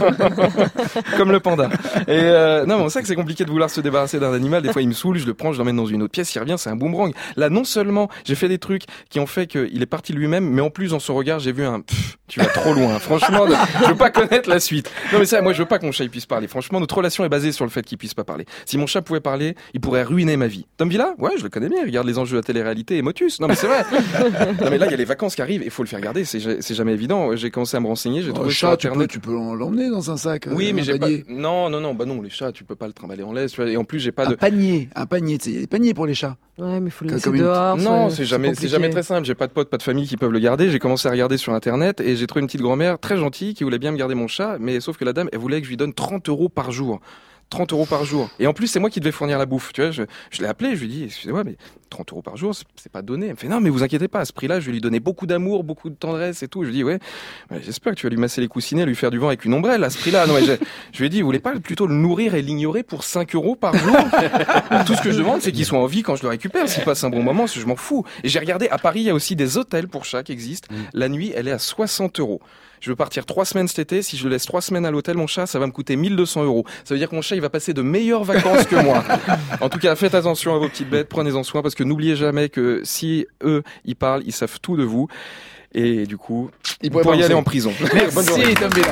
comme le panda. Et euh, non, mais on sait que c'est compliqué de vouloir se débarrasser d'un animal. Des fois, il me saoule, je le prends, je l'emmène dans une autre pièce, il revient, c'est un boomerang. Là, non seulement j'ai fait des trucs qui ont fait qu'il est parti lui-même, mais en plus dans son regard, j'ai vu un pff, tu vas trop loin. Franchement, je veux pas connaître la suite. Non mais ça, moi, je veux pas que mon chat il puisse parler. Franchement, notre relation est basée sur le fait qu'il puisse pas parler. Si mon chat pouvait parler, il pourrait ruiner ma vie. Tom Villa, ouais, je le connais bien. Il regarde les enjeux à télé-réalité et Motus. Non mais c'est vrai. Non mais là, il y a les vacances qui arrivent. Il faut le faire garder. C'est ja- c'est jamais évident. J'ai commencé à me renseigner. J'ai Oh, trouvé le sur chat, tu internet. peux, tu peux l'emmener dans un sac. Oui, euh, mais un j'ai pas. panier. Non, non, non. Bah non, les chats, tu peux pas le trimballer en laisse. Tu vois. Et en plus, j'ai pas Un de. panier, un panier, tu sais, il y a des paniers pour les chats. Ouais, mais il faut le Comme laisser une- dehors. Non, c'est jamais, c'est compliqué. jamais très simple. J'ai pas de potes, pas de famille qui peuvent le garder. J'ai commencé à regarder sur internet et j'ai trouvé une petite grand-mère très gentille qui voulait bien me garder mon chat, mais sauf que la dame, elle voulait que je lui donne trente euros par jour. trente euros par jour. Et en plus, c'est moi qui devais fournir la bouffe. Tu vois, je, je l'ai appelé, je lui ai dit, excusez-moi, mais trente euros par jour, c'est, c'est pas donné. Elle me fait, non, mais vous inquiétez pas, à ce prix-là, je vais lui donner beaucoup d'amour, beaucoup de tendresse et tout. Je lui dis, ouais, ouais, j'espère que tu vas lui masser les coussinets, lui faire du vent avec une ombrelle à ce prix-là. Non, mais je, je lui ai dit, vous voulez pas plutôt le nourrir et l'ignorer pour cinq euros par jour? Tout ce que je demande, c'est qu'il soit en vie quand je le récupère, s'il passe un bon moment, je m'en fous. Et j'ai regardé, à Paris, il y a aussi des hôtels pour chats qui existent. La nuit, elle est à soixante euros. Je veux partir trois semaines cet été. Si je le laisse trois semaines à l'hôtel, mon chat, ça va me coûter mille deux cents euros. Ça veut dire que mon chat, il va passer de meilleures vacances que moi. En tout cas, faites attention à vos petites bêtes, prenez-en soin, parce que n'oubliez jamais que si eux, ils parlent, ils savent tout de vous. Et du coup, Il vous pourriez penser. aller en prison. Bonne journée. Merci, Tom Villa.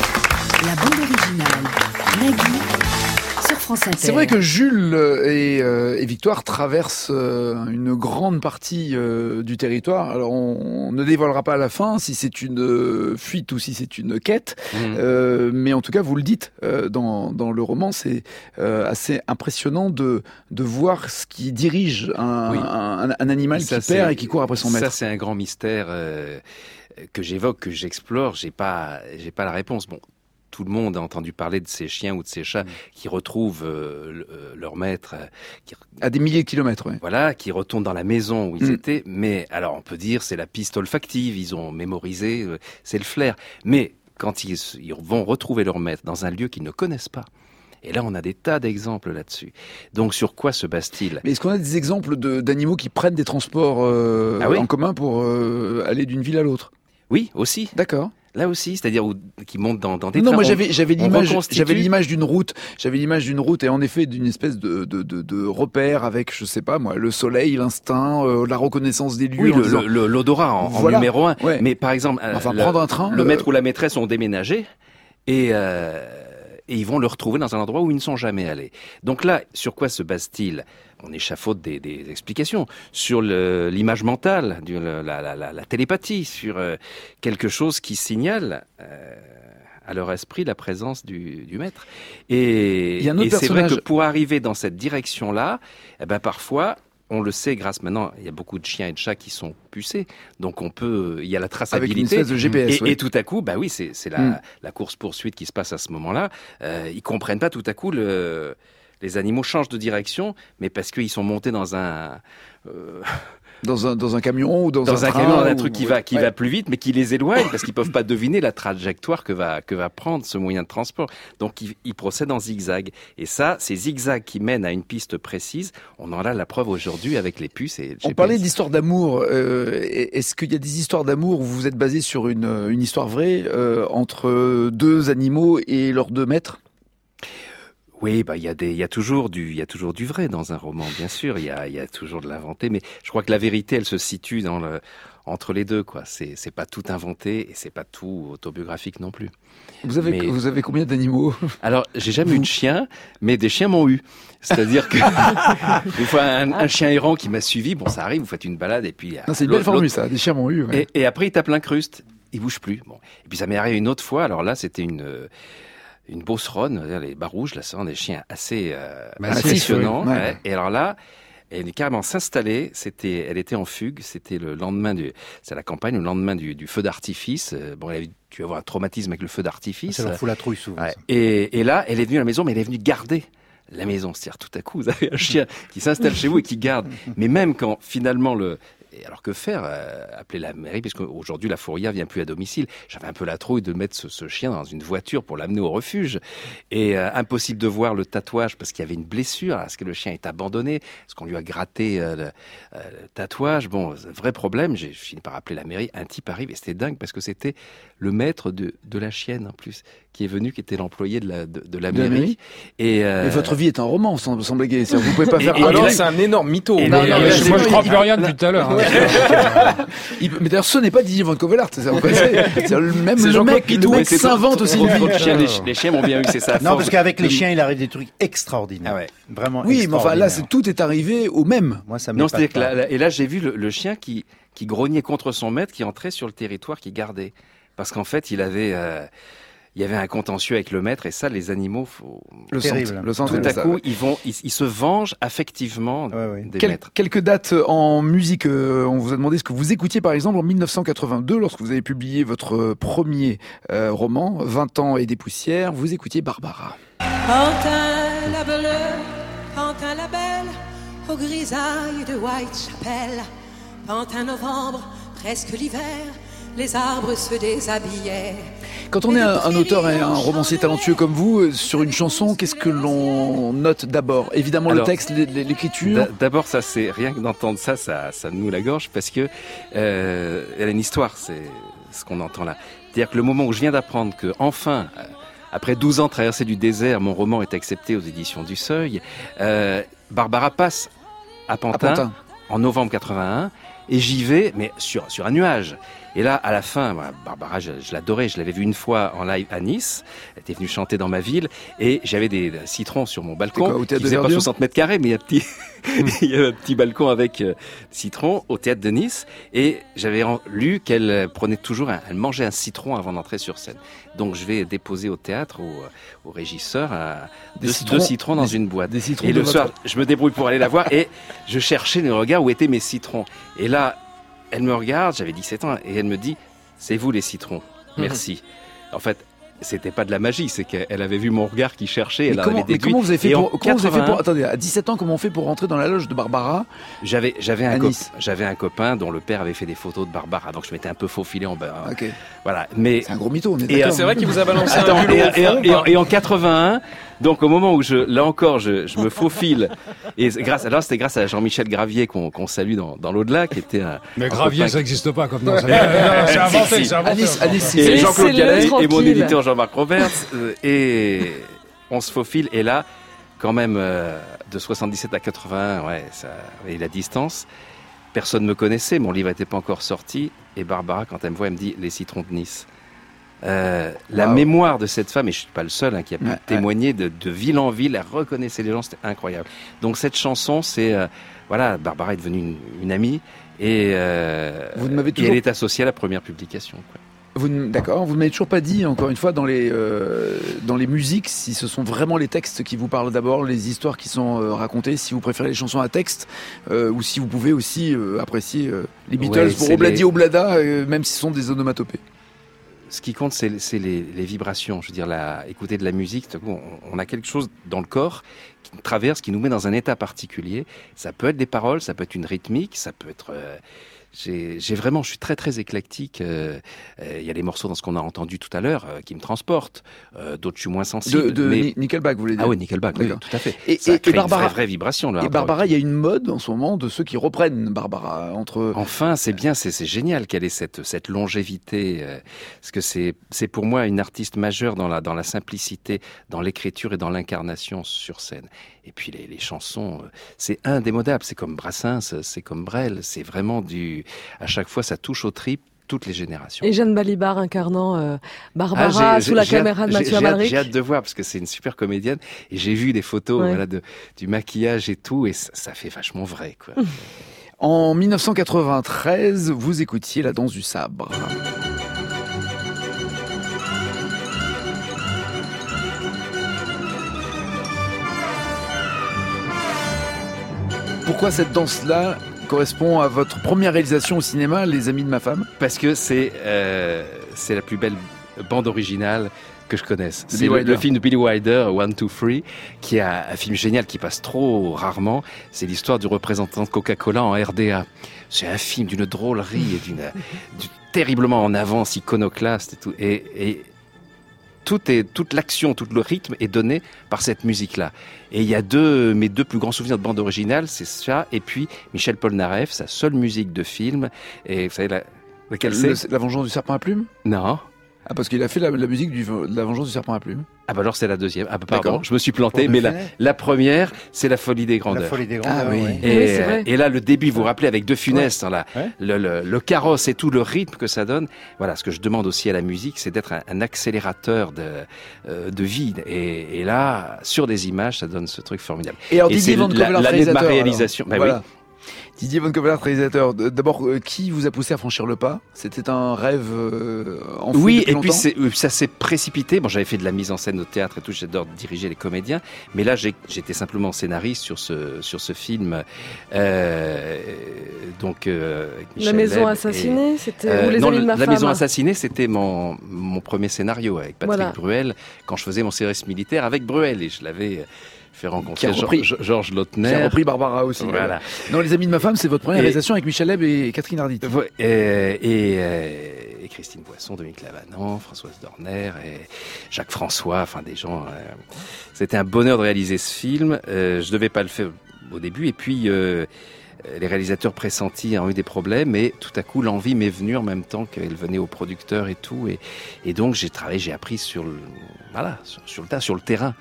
La bande originale. Nagui sur France Inter. C'est vrai que Jules et, euh, et Victoire traversent euh, une grande partie euh, du territoire. Alors, on, on ne dévoilera pas à la fin si c'est une euh, fuite ou si c'est une quête, Mmh. euh, mais en tout cas, vous le dites euh, dans, dans le roman, c'est euh, assez impressionnant de, de voir ce qui dirige un, Oui. un, un animal Ça, qui perd c'est- et qui court après son maître. Ça, c'est un grand mystère euh, que j'évoque, que j'explore. J'ai pas, j'ai pas la réponse. Bon, tout le monde a entendu parler de ces chiens ou de ces chats qui retrouvent euh, le- euh, leur maître, euh, qui, À des milliers de kilomètres, ouais. voilà, qui retournent dans la maison où ils Mm. étaient. Mais alors, on peut dire c'est la piste olfactive. Ils ont mémorisé, euh, c'est le flair. Mais quand ils, ils vont retrouver leur maître dans un lieu qu'ils ne connaissent pas. Et là, on a des tas d'exemples là-dessus. Donc, sur quoi se base-t-il? Mais est-ce qu'on a des exemples de, d'animaux qui prennent des transports euh, Ah oui en commun pour euh, aller d'une ville à l'autre? Oui, aussi. D'accord. Là aussi, c'est-à-dire où- qui montent dans, dans des Non, trains. moi On- j'avais j'avais on l'image reconstitue- j'avais l'image d'une route, j'avais l'image d'une route et en effet d'une espèce de de de, de repère avec je sais pas moi le soleil, l'instinct, euh, la reconnaissance des lieux. Oui, en le- disant- le- le- l'odorat en, en Voilà. numéro un. Ouais. Mais par exemple, euh, Enfin, le, prendre un train, le euh, maître ou la maîtresse ont déménagé et, euh, et ils vont le retrouver dans un endroit où ils ne sont jamais allés. Donc là, sur quoi se base-t-il? On échafaude des, des explications sur le- l'image mentale, du- la, la, la, la télépathie, sur euh, quelque chose qui signale euh, à leur esprit la présence du, du maître. Et, Il y a un autre et c'est vrai personnage- que pour arriver dans cette direction-là, eh ben parfois, on le sait grâce maintenant, il y a beaucoup de chiens et de chats qui sont pucés, donc on peut, il y a la avec une traçabilité. espèce de G P S. Et, oui. et tout à coup, bah oui, c'est, c'est la, Mm. la course-poursuite qui se passe à ce moment-là. Euh, ils comprennent pas tout à coup le, les animaux changent de direction, mais parce qu'ils sont montés dans un, euh, Dans un dans un camion ou dans, dans un, train, camion, dans un ou- truc qui ouais. va, qui Ouais. va plus vite, mais qui les éloigne parce qu'ils peuvent pas deviner la trajectoire que va, que va prendre ce moyen de transport. Donc, ils, ils procèdent en zigzag. Et ça, ces zigzags qui mènent à une piste précise, on en a la preuve aujourd'hui avec les puces et le On G P S. parlait d'histoire d'amour. euh, est-ce qu'il y a des histoires d'amour où vous êtes basé sur une, une histoire vraie euh, entre deux animaux et leurs deux maîtres? Oui, bah il y a des, il y a toujours du, il y a toujours du vrai dans un roman, bien sûr. Il y a, il y a toujours de l'inventé, mais je crois que la vérité, elle se situe dans le, entre les deux, quoi. C'est, c'est pas tout inventé et c'est pas tout autobiographique non plus. Vous avez, Mais- vous avez combien d'animaux? Alors, j'ai jamais eu de chien, mais des chiens m'ont eu. C'est-à-dire que des fois un, un chien errant qui m'a suivi, bon, ça arrive, vous faites une balade et puis Non, c'est une l'autre- belle formule, l'autre- ça. Des chiens m'ont eu. Ouais. Et, et après, il tape l'incruste, il bouge plus. Bon, et puis ça m'est arrivé une autre fois. Alors là, c'était une euh, une beauceronne, c'est-à-dire les barouges. Là, ce sont des chiens assez euh, Massifs, impressionnants. oui. Ouais. Ouais. Et alors là, elle est carrément s'installer. C'était, elle était en fugue. C'était le lendemain du, c'est la campagne, le lendemain du, du feu d'artifice. Euh, Bon, elle a dû avoir un traumatisme avec le feu d'artifice. Ça leur fout la trouille souvent. Ouais. ça. Et, et là, elle est venue à la maison, mais elle est venue garder la maison. C'est-à-dire, tout à coup, vous avez un chien qui s'installe chez vous et qui garde. Mais même quand, finalement, le... Et alors, que faire euh, Appeler la mairie, parce qu'aujourd'hui, la fourrière vient plus à domicile. J'avais un peu la trouille de mettre ce, ce chien dans une voiture pour l'amener au refuge. Et euh, impossible de voir le tatouage parce qu'il y avait une blessure. Est-ce que le chien est abandonné? Est-ce qu'on lui a gratté euh, le, euh, le tatouage? Bon, vrai problème. J'ai fini par appeler la mairie. Un type arrive et c'était dingue parce que c'était le maître de, de la chienne, en plus, qui est venu, qui était l'employé de la, de, de la De la mairie. mairie. Et, euh, Mais votre vie est un roman, sans, sans blaguer. C'est-à-dire, vous pouvez pas Et- faire. et- Ah, Alors non, c'est un énorme mytho. Et Non, les- non, les- mais Je- c'est moi, pas- je crois il- plus rien depuis tout à l'heure. hein. Il- mais d'ailleurs, ce n'est pas Didier Van Covelart. C'est c'est- c'est le même C'est le Jean-Claude mec, le Pitou, mec mais c'est s'invente trop- aussi trop- une trop vie. de chiens. Les, les chiens m'ont bien eu, c'est ça. Non, parce qu'avec les de- chiens, il arrive des trucs extraordinaires. Ah ouais. Vraiment Oui, mais enfin là, extraordinaires. c'est, tout est arrivé au même. Moi, ça Non, m'épate c'est-à-dire que pas. là, là- et là, j'ai vu le, le chien qui, qui grognait contre son maître, qui entrait sur le territoire, qui gardait. Parce qu'en fait, il avait, euh, il y avait un contentieux avec le maître, et ça, les animaux, faut... Le Terrible. centre, le centre tout est à ça, coup, ouais. ils vont, ils, ils se vengent affectivement Ouais, ouais. des Quel- maîtres. quelques dates en musique. euh, on vous a demandé ce que vous écoutiez, par exemple, en mille neuf cent quatre-vingt-deux, lorsque vous avez publié votre euh, premier euh, roman, vingt ans et des poussières. Vous écoutiez Barbara. Pantin la bleue, Pantin la belle, aux grisailles de Whitechapel. Pantin novembre, presque l'hiver, les arbres se déshabillaient. Quand on est un, un auteur et un romancier talentueux comme vous, euh, sur une chanson, qu'est-ce que l'on note d'abord? Évidemment, Alors, le texte, l'é- l'é- l'écriture. D'a- D'abord, ça, c'est rien que d'entendre ça, ça, ça me noue la gorge parce que euh, elle a une histoire, c'est ce qu'on entend là. C'est-à-dire que le moment où je viens d'apprendre que, enfin, euh, après douze ans de traversée du désert, mon roman est accepté aux éditions du Seuil, euh, Barbara passe à Pantin, À Pantin. en novembre quatre-vingt-un, et j'y vais, mais sur, sur un nuage. Et là, à la fin, voilà, Barbara, je, je l'adorais, je l'avais vue une fois en live à Nice, elle était venue chanter dans ma ville, et j'avais des, des citrons sur mon balcon, quoi, au qui théâtre de faisait pas Verdure soixante mètres carrés, mais il y a un petit, il y a un petit balcon avec euh, citron au théâtre de Nice, et j'avais en- lu qu'elle euh, prenait toujours, un, elle mangeait un citron avant d'entrer sur scène. Donc je vais déposer au théâtre, au, au régisseur, un, Des deux, citrons- deux citrons dans des- une boîte. des citrons Et de le votre- soir, je me débrouille pour aller la voir, et je cherchais le regard où étaient mes citrons. Et là, elle me regarde, j'avais dix-sept ans, et elle me dit, c'est vous les citrons, merci. En fait, c'était pas de la magie, c'est qu'elle avait vu mon regard qui cherchait, Mais elle en comment, avait mais déduit. comment vous avez fait Et en pour, comment vous avez fait pour, quatre-vingt-un, attendez, à dix-sept ans, comment on fait pour rentrer dans la loge de Barbara? J'avais, j'avais à un, cop- Nice. j'avais un copain dont le père avait fait des photos de Barbara, donc je m'étais un peu faufilé en bas. Ok. Voilà, mais C'est un gros mytho, on est Et, d'accord. euh, C'est vrai qu'il vous a balancé Attends, un bulot et, au et- fond, et- quoi. et en quatre-vingt-un, donc au moment où je, là encore, je, je me faufile, et c'est grâce, alors c'était grâce à Jean-Michel Gravier qu'on, qu'on salue dans, dans l'au-delà, qui était un, Mais un Gravier, copain ça n'existe pas comme nom. ça. Non, C'est inventé, c'est À inventé. Nice, à Nice, et c'est- Jean-Claude Laissez-le Gallet et mon tranquille. éditeur Jean-Marc Roberts, euh, et on se faufile, et là, quand même, euh, de soixante-dix-sept à quatre-vingt-un, ouais, ça, et la distance, personne me connaissait, mon livre n'était pas encore sorti, et Barbara, quand elle me voit, elle me dit « Les citrons de Nice ». Euh, la Wow. mémoire de cette femme, et je suis pas le seul hein, qui a pu Ouais, témoigner de, de ville en ville, elle reconnaissait les gens, c'était incroyable. Donc cette chanson, c'est euh, voilà, Barbara est devenue une, une amie et, euh, Vous ne m'avez et toujours- elle est associée à la première publication. Quoi. Vous ne- D'accord, vous ne m'avez toujours pas dit, encore une fois, dans les, euh, dans les musiques, si ce sont vraiment les textes qui vous parlent d'abord, les histoires qui sont euh, racontées, si vous préférez les chansons à texte, euh, ou si vous pouvez aussi euh, apprécier euh, les Beatles Ouais, pour c'est Obladi les- Oblada, euh, même si ce sont des onomatopées. Ce qui compte, c'est, c'est les, les vibrations. Je veux dire, la, écouter de la musique, tout à coup, on, on a quelque chose dans le corps qui nous traverse, qui nous met dans un état particulier. Ça peut être des paroles, ça peut être une rythmique, ça peut être euh, j'ai, j'ai vraiment, je suis très très éclectique. Il euh, euh, y a les morceaux dans ce qu'on a entendu tout à l'heure euh, qui me transportent. Euh, d'autres, je suis moins sensible. De, de mais... Nickelback, vous voulez dire? Ah oui, Nickelback, oui, tout à fait. Et, ça et, crée et Barbara, une vraie, vraie vibration. Et Barbara, il y a une mode en ce moment de ceux qui reprennent Barbara entre. Enfin, c'est bien, c'est, c'est génial qu'elle ait cette cette longévité, euh, parce que c'est c'est pour moi une artiste majeure dans la dans la simplicité, dans l'écriture et dans l'incarnation sur scène. Et puis les, les chansons, euh, c'est indémodable. C'est comme Brassens, c'est comme Brel. C'est vraiment du. À chaque fois, ça touche aux tripes. Toutes les générations. Et Jeanne Balibar incarnant euh, Barbara ah, sous la caméra de Mathieu Amalric. J'ai hâte de voir parce que c'est une super comédienne et j'ai vu des photos ouais. voilà, de, du maquillage et tout et ça, ça fait vachement vrai. Quoi. En dix-neuf cent quatre-vingt-treize, vous écoutiez La danse du sabre. Pourquoi cette danse-là correspond à votre première réalisation au cinéma, Les Amis de ma femme? Parce que c'est euh, c'est la plus belle bande originale que je connaisse. C'est le, le film de Billy Wilder, One, Two, Three, qui est un, un film génial qui passe trop rarement. C'est l'histoire du représentant de Coca-Cola en R D A. C'est un film d'une drôlerie et d'une, d'une terriblement en avance, iconoclaste et tout. Et, et tout est, toute l'action, tout le rythme est donné par cette musique-là. Et il y a deux, mes deux plus grands souvenirs de bande originale, c'est ça, et puis Michel Polnareff, sa seule musique de film. Et vous savez, la, laquelle le, c'est? La Vengeance du Serpent à Plumes? Non. Ah, parce qu'il a fait la, la musique du, de La Vengeance du Serpent à Plumes. Ah, bah alors c'est la deuxième. Ah, bah pardon, je me suis planté, mais la, la première, c'est La Folie des Grandeurs. La Folie des Grandeurs, ah, oui. oui. Et, oui, c'est vrai. et là, le début, vous vous rappelez, avec De Funès, ouais. Là, ouais. le, le, le carrosse et tout, le rythme que ça donne. Voilà, ce que je demande aussi à la musique, c'est d'être un, un accélérateur de, euh, de vie. Et, et là, sur des images, ça donne ce truc formidable. Et alors, et Didier Van Covelaert, l'année de ma réalisation. Bah, voilà. oui. Didier Van Covelaert, réalisateur. D'abord, euh, qui vous a poussé à franchir le pas? C'était un rêve euh, enfoui Oui, depuis et longtemps. puis c'est, ça s'est précipité. Bon, j'avais fait de la mise en scène au théâtre et tout, j'adore diriger les comédiens, mais là, j'ai, j'étais simplement scénariste sur ce sur ce film. Euh, donc, euh, La Maison Assassinée, et, c'était euh, ou Les non, Amis de ma La femme. Maison Assassinée, c'était mon mon premier scénario avec Patrick voilà. Bruel quand je faisais mon service militaire avec Bruel et je l'avais fait rencontrer repris, Georges Georges Lautner. Qui a repris Barbara aussi. Voilà. Non, Les Amis de ma femme, c'est votre première et, réalisation avec Michel Leb et Catherine Arditi. Et, et, et, et Christine Boisson, Dominique Lavanant, Françoise Dorner et Jacques François, enfin des gens. Euh, c'était un bonheur de réaliser ce film. Euh, je devais pas le faire au début et puis euh, les réalisateurs pressentis ont eu des problèmes et tout à coup l'envie m'est venue en même temps qu'elle venait au producteur et tout et, et donc j'ai travaillé, j'ai appris sur le voilà sur, sur le tas, sur le terrain.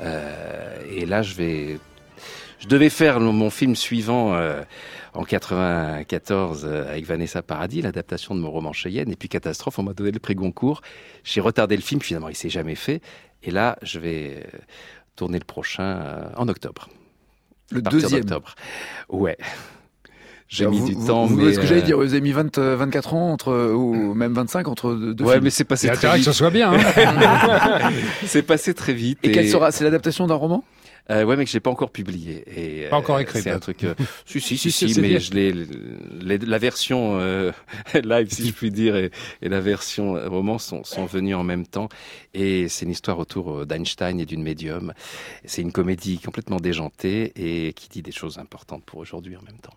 Euh, et là, je vais, je devais faire mon film suivant euh, en quatre-vingt-quatorze euh, avec Vanessa Paradis, l'adaptation de mon roman Cheyenne. Et puis catastrophe, on m'a donné le prix Goncourt. J'ai retardé le film, finalement, il s'est jamais fait. Et là, je vais tourner le prochain euh, en octobre. Le deuxième. Octobre. Ouais. J'ai alors mis vous, du vous, temps, vous, mais... ce que j'allais dire, vous avez mis vingt, vingt-quatre ans, entre, ou même vingt-cinq entre deux ouais, films. mais c'est passé Il y a très intérêt vite. que ce soit bien. Hein. C'est passé très vite. Et, et... quelle sera, c'est l'adaptation d'un roman? Euh, ouais, mais que j'ai pas encore publié. Et, pas encore écrit. C'est peut-être. un truc. Euh, si, si, si, si, mais je l'ai, les, la version euh, live, si je puis dire, et, et la version roman sont, sont venues en même temps. Et c'est une histoire autour d'Einstein et d'une médium. C'est une comédie complètement déjantée et qui dit des choses importantes pour aujourd'hui en même temps.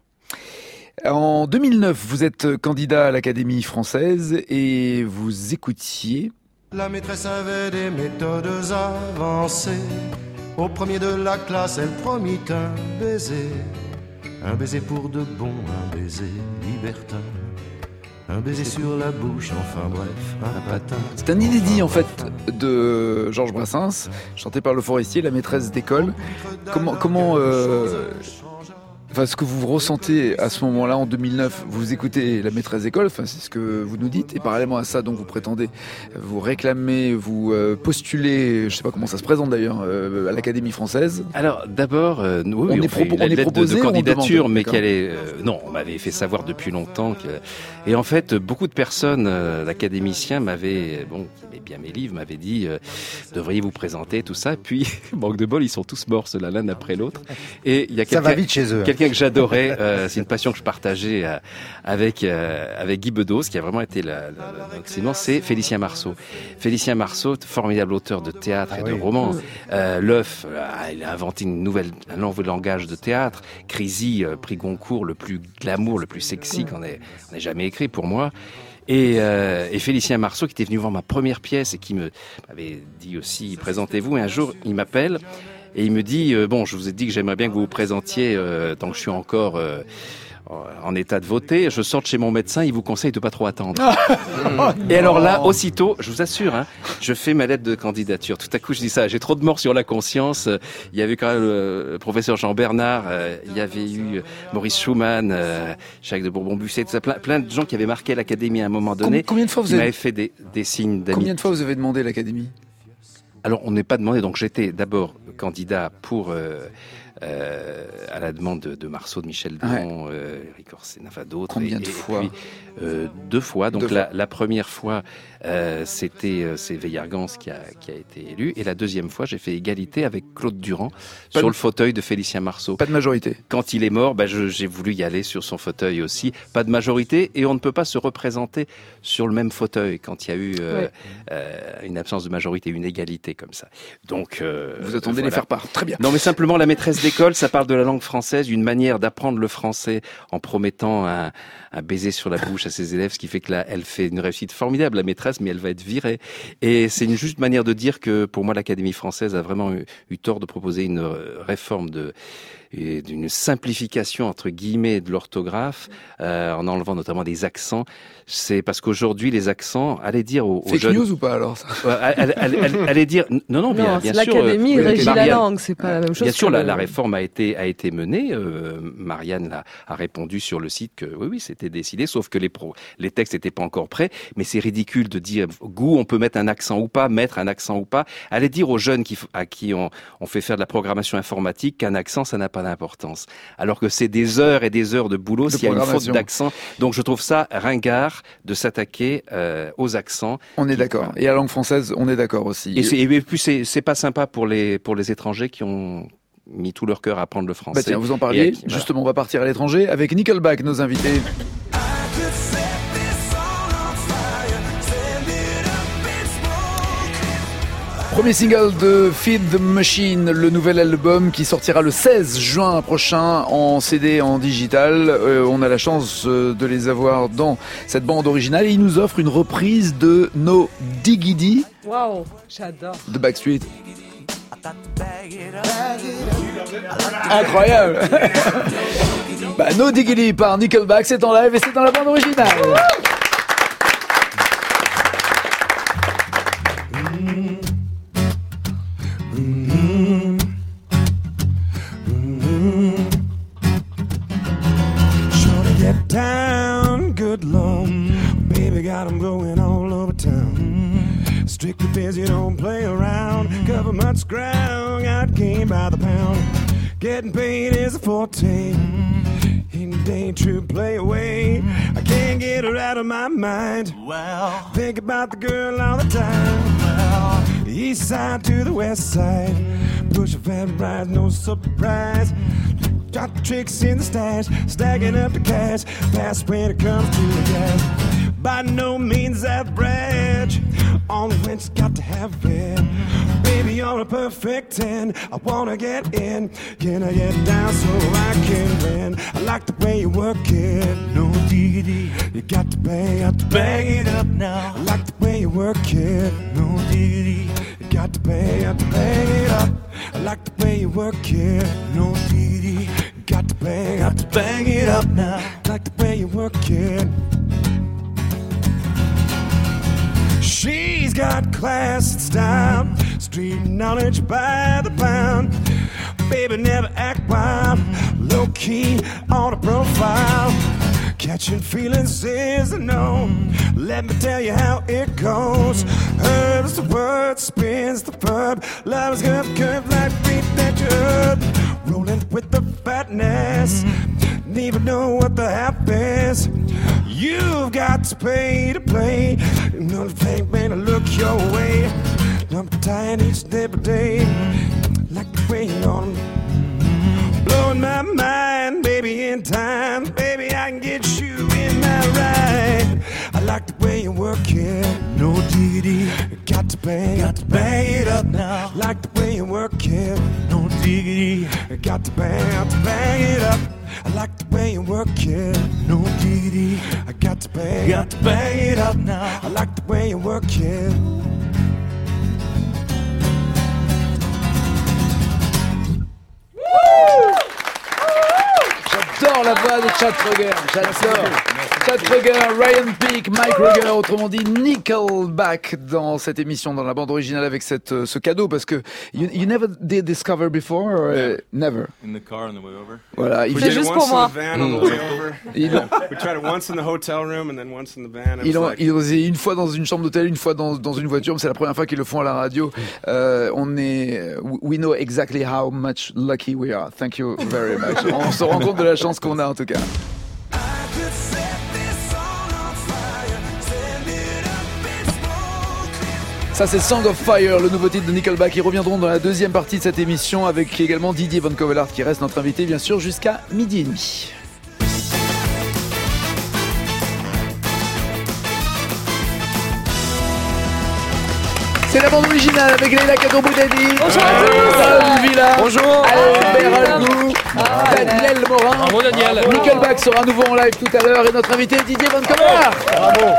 En deux mille neuf, vous êtes candidat à l'Académie française et vous écoutiez... La maîtresse avait des méthodes avancées. Au premier de la classe, elle promit un baiser. Un baiser pour de bon, un baiser libertin. Un baiser sur la bouche, enfin bref, un patin. C'est un inédit en fait de Georges Brassens, chanté par Le Forestier, la maîtresse d'école. Comment... comment euh... Enfin, ce que vous ressentez à ce moment-là, en deux mille neuf, vous écoutez la maîtresse d'école, enfin, c'est ce que vous nous dites, et parallèlement à ça, donc vous prétendez, vous réclamez, vous euh, postulez, je sais pas comment ça se présente d'ailleurs, euh, à l'Académie française. Alors, d'abord, euh, nous, on, oui, est on fait propo- la on est lettre proposé, de, de candidature, on demande, mais qu'elle est, euh, non, on m'avait fait savoir depuis longtemps que, et en fait, beaucoup de personnes, euh, d'académiciens m'avaient, bon, qui aimaient bien mes livres, m'avaient dit, euh, devriez vous présenter, tout ça, puis, manque de bol, ils sont tous morts, ceux-là, l'un après l'autre, et il y a Ça quelqu'un, va vite chez eux. quelqu'un quelqu'un que j'adorais. Euh, c'est une passion que je partageais euh, avec euh, avec Guy Bedos, qui a vraiment été la, la, l'occident. C'est Félicien Marceau. Félicien Marceau, formidable auteur de théâtre ah et oui. de romans. Euh, L'œuf, euh, il a inventé une nouvelle, un nouveau langage de théâtre. Crisy, euh, prix Goncourt, le plus glamour, le plus sexy qu'on ait, on ait jamais écrit pour moi. Et, euh, et Félicien Marceau, qui était venu voir ma première pièce et qui me m'avait dit aussi, présentez-vous. Et un jour, il m'appelle et il me dit, euh, bon, je vous ai dit que j'aimerais bien que vous vous présentiez euh, tant que je suis encore euh, en état de voter. Je sors de chez mon médecin, il vous conseille de pas trop attendre. Et alors là, aussitôt, je vous assure, hein, je fais ma lettre de candidature. Tout à coup, je dis ça, j'ai trop de morts sur la conscience. Il y avait quand même le professeur Jean Bernard, euh, il y avait eu Maurice Schumann, euh, Jacques de Bourbon-Busset, tout ça, plein, plein de gens qui avaient marqué l'Académie à un moment donné. Combien de fois vous qui avez... m'avaient fait des, des signes d'amis. Combien de fois vous avez demandé l'Académie? Alors, on n'est pas demandé. Donc, j'étais d'abord candidat pour... Euh, Euh, à la demande de, de Marceau, de Michel Deron, ouais. euh, Eric Orsena, enfin d'autres. Combien et, de et fois puis, euh, Deux fois. Donc deux la, fois. la première fois, euh, c'était euh, c'est Veillargans qui a, qui a été élu. Et la deuxième fois, j'ai fait égalité avec Claude Durand pas sur de... le fauteuil de Félicien Marceau. Pas de majorité. Quand il est mort, bah, je, j'ai voulu y aller sur son fauteuil aussi. Pas de majorité. Et on ne peut pas se représenter sur le même fauteuil quand il y a eu euh, ouais. euh, une absence de majorité, une égalité comme ça. Donc, euh, vous attendez voilà. les faire part. Très bien. Non, mais simplement, la maîtresse d'école, ça parle de la langue française, une manière d'apprendre le français en promettant un, un baiser sur la bouche à ses élèves, ce qui fait que là, elle fait une réussite formidable, la maîtresse, mais elle va être virée. Et c'est une juste manière de dire que, pour moi, l'Académie française a vraiment eu, eu tort de proposer une réforme de et d'une simplification entre guillemets de l'orthographe, euh, en enlevant notamment des accents. C'est parce qu'aujourd'hui les accents, allez dire aux, aux Fake jeunes... news ou pas alors ça allez, allez, allez, allez dire non non bien, non, bien c'est sûr. L'Académie euh, régit Marianne, la langue, c'est pas la même chose. Bien sûr, que la, le... la réforme a été a été menée. Euh, Marianne l'a, a répondu sur le site que oui oui c'était décidé, sauf que les pro, les textes n'étaient pas encore prêts. Mais c'est ridicule de dire goût on peut mettre un accent ou pas, mettre un accent ou pas. Allez dire aux jeunes qui à qui on, on fait faire de la programmation informatique qu'un accent ça n'a pas d'importance. Alors que c'est des heures et des heures de boulot de s'il y a une faute d'accent. Donc je trouve ça ringard de s'attaquer euh, aux accents. On est d'accord. Voilà. Et à la langue française, on est d'accord aussi. Et, c'est, et puis c'est, c'est pas sympa pour les pour les étrangers qui ont mis tout leur cœur à apprendre le français. Bah tiens, vous en parliez. Qui, Justement, voilà. On va partir à l'étranger avec Nickelback, nos invités. Premier single de Feed the Machine, le nouvel album qui sortira le seize juin prochain en C D, en digital. Euh, on a la chance de les avoir dans cette bande originale et ils nous offrent une reprise de No Diggity. Waouh, j'adore. De Backstreet. Incroyable. bah, No Diggity par Nickelback, c'est en live et c'est dans la bande originale. Down, good Lord, baby got 'em going all over town. Strictly busy, don't play around. Cover much ground, got game by the pound. Getting paid is a forte. Ain't day true play away. I can't get her out of my mind. Well, think about the girl all the time. Well, east side to the west side. Push a fat ride, no surprise. Got the tricks in the stash, stacking up the cash. Fast when it comes to the gas. By no means average. On the winch, got to have it. Baby, you're a perfect ten. I wanna get in. Can I get down so I can win? I like the way you work it. No diggity. You got to bang, got to bang it up now. I like the way you work it. No diggity. You got to bang, got to bang it up. I like the way you work it. No diggity. You got to bang, got to bang it up now. I like the way you work it. She's got class and style, street knowledge by the pound. Baby, never act wild, low key on a profile. Catching feelings is a no. Let me tell you how it goes. Herbs the word, spins the verb. Love is curve, curve like beat that jerk. Rolling with the fatness. Didn't even know what the half is. You've got to pay to play. No thing, man, to look your way. I'm tired each and every day. Like the way you're on. Blowing my mind, baby. in time, baby, I can get you in that ride. I like the way you work it, no diggity. Got to bang, got to bang it up now. Like the way you work it, no diggity. Got to bang, got to bang it up. I like the way you work it, no diggity. I got to bang, got to bang it up now. I like the way you work it. J'adore la voix de Chad Kroeger, j'adore. Chad Kroeger, Ryan Peake, Mike Ruger, autrement dit Nickelback dans cette émission, dans la bande originale avec cette, ce cadeau, parce que you, you never did this cover before, or, uh, never. In the car on the way over. Voilà, il We did it juste once pour in moi. the van on the way over. Il- We tried it once in the hotel room and then once in the van. It Ils was l'ont like, ils l'ont fait une fois dans une chambre d'hôtel, une fois dans, dans une voiture, mais c'est la première fois qu'ils le font à la radio. Euh, on est, we know exactly how much lucky we are. Thank you very much. On se rend compte de la chance qu'on a en tout cas. Ça c'est Song of Fire, le nouveau titre de Nickelback. Ils reviendront dans la deuxième partie de cette émission avec également Didier Van Covelaert qui reste notre invité bien sûr jusqu'à midi et demi. C'est la bande originale avec Leila Kadouboudadi. Bonjour à tous. Villa. Bonjour. Albert Algou. Daniel Morin. Bravo, Daniel. Nickelback sera à nouveau en live tout à l'heure et notre invité Didier Van Covelaert. Bravo.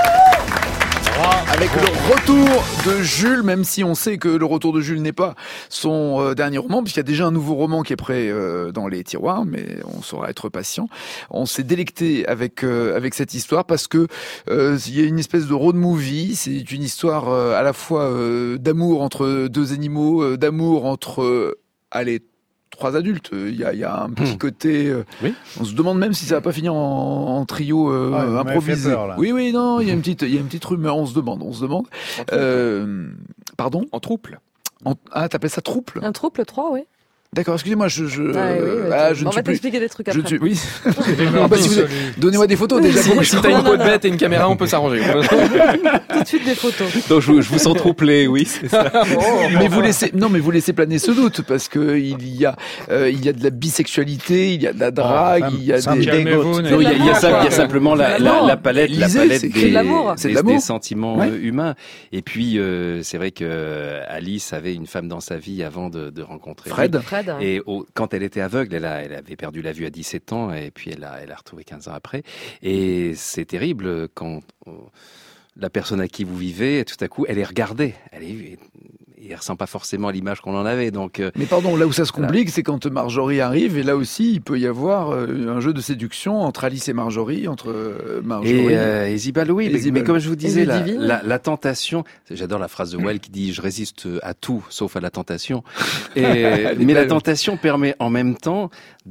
Avec le retour de Jules, même si on sait que le retour de Jules n'est pas son euh, dernier roman, puisqu'il y a déjà un nouveau roman qui est prêt euh, dans les tiroirs, mais on saura être patient. On s'est délecté avec euh, avec cette histoire parce que euh, il y a une espèce de road movie. C'est une histoire euh, à la fois euh, d'amour entre deux animaux, euh, d'amour entre euh, allez trois adultes. Il y a, il y a un petit Mmh. côté. Euh, Oui. On se demande même si ça va pas finir en, en trio euh, Ah, vous m'avez improvisé. fait peur, là. Oui, oui, non, il y a une petite, il y a une petite rumeur. On se demande, on se demande. Euh, pardon. En trouble. En- ah, t'appelles ça trouble? Un trouble trois, oui. D'accord, excusez-moi, je, je, Ah, oui, euh, oui, ah, tu- je ne on suis va plus. t'expliquer des trucs Je après. ne suis, oui. Des Non, bah, si vous- absolus. Donnez-moi des photos déjà. Si, pour que si je- t'as une Non, peau de non, bête et une caméra, on peut s'arranger. Tout de suite des photos. Donc je, je vous sens troublé, oui, c'est ça. mais vous laissez, non, mais vous laissez planer ce doute parce que il y a, euh, il y a de la bisexualité, il y a de la drague, ça me- il y a ça me des. Calmez-vous, Non, il y a, il y a ça- il y a simplement la, la, Non, la palette, la lisez, palette c'est- des, c'est de l'amour. C'est de des- l'amour. des sentiments Ouais. euh, humains. Et puis, euh, c'est vrai que euh, Alice avait une femme dans sa vie avant de, de rencontrer Fred. Fred. hein. Et au- quand elle était aveugle, elle, a, elle avait perdu la vue à dix-sept ans et puis elle a, elle a retrouvé quinze ans après. Et c'est terrible quand euh, la personne à qui vous vivez, tout à coup, elle est regardée. Elle est, et elle ressent pas forcément l'image qu'on en avait. Donc, euh, Mais pardon, là où ça se Voilà. complique, c'est quand Marjorie arrive, et là aussi, il peut y avoir euh, un jeu de séduction entre Alice et Marjorie, entre euh, Marjorie. Et, euh, et Zibal, oui, Et mais, Zibal. mais comme je vous disais, Et la, Ludivine. la, la tentation, j'adore la phrase de Well qui dit « je résiste à tout sauf à la tentation ». Et Mais la tentation permet en même temps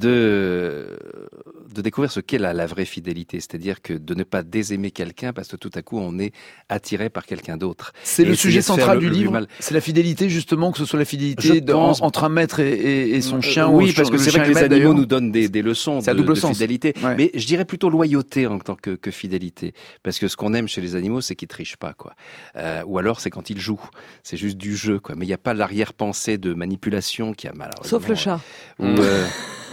de, de découvrir ce qu'est la, la vraie fidélité, c'est-à-dire que de ne pas désaimer quelqu'un parce que tout à coup on est attiré par quelqu'un d'autre. C'est Et le essayer sujet de faire central le- du le plus livre. mal. C'est la fidélité, justement, que ce soit la Je fidélité de- pense- en- entre un maître et, et- et son chien. Oui, ou parce son- que le c'est chien vrai que et les le maître, animaux d'ailleurs. nous donnent des, des leçons C'est à de, double de sens. fidélité. Ouais. Mais je dirais plutôt loyauté en tant que, que fidélité. Parce que ce qu'on aime chez les animaux, c'est qu'ils trichent pas, quoi. Euh, ou alors, c'est quand ils jouent. C'est juste du jeu, quoi. Mais il n'y a pas l'arrière-pensée de manipulation qui a mal. Sauf le chat. Ou, euh,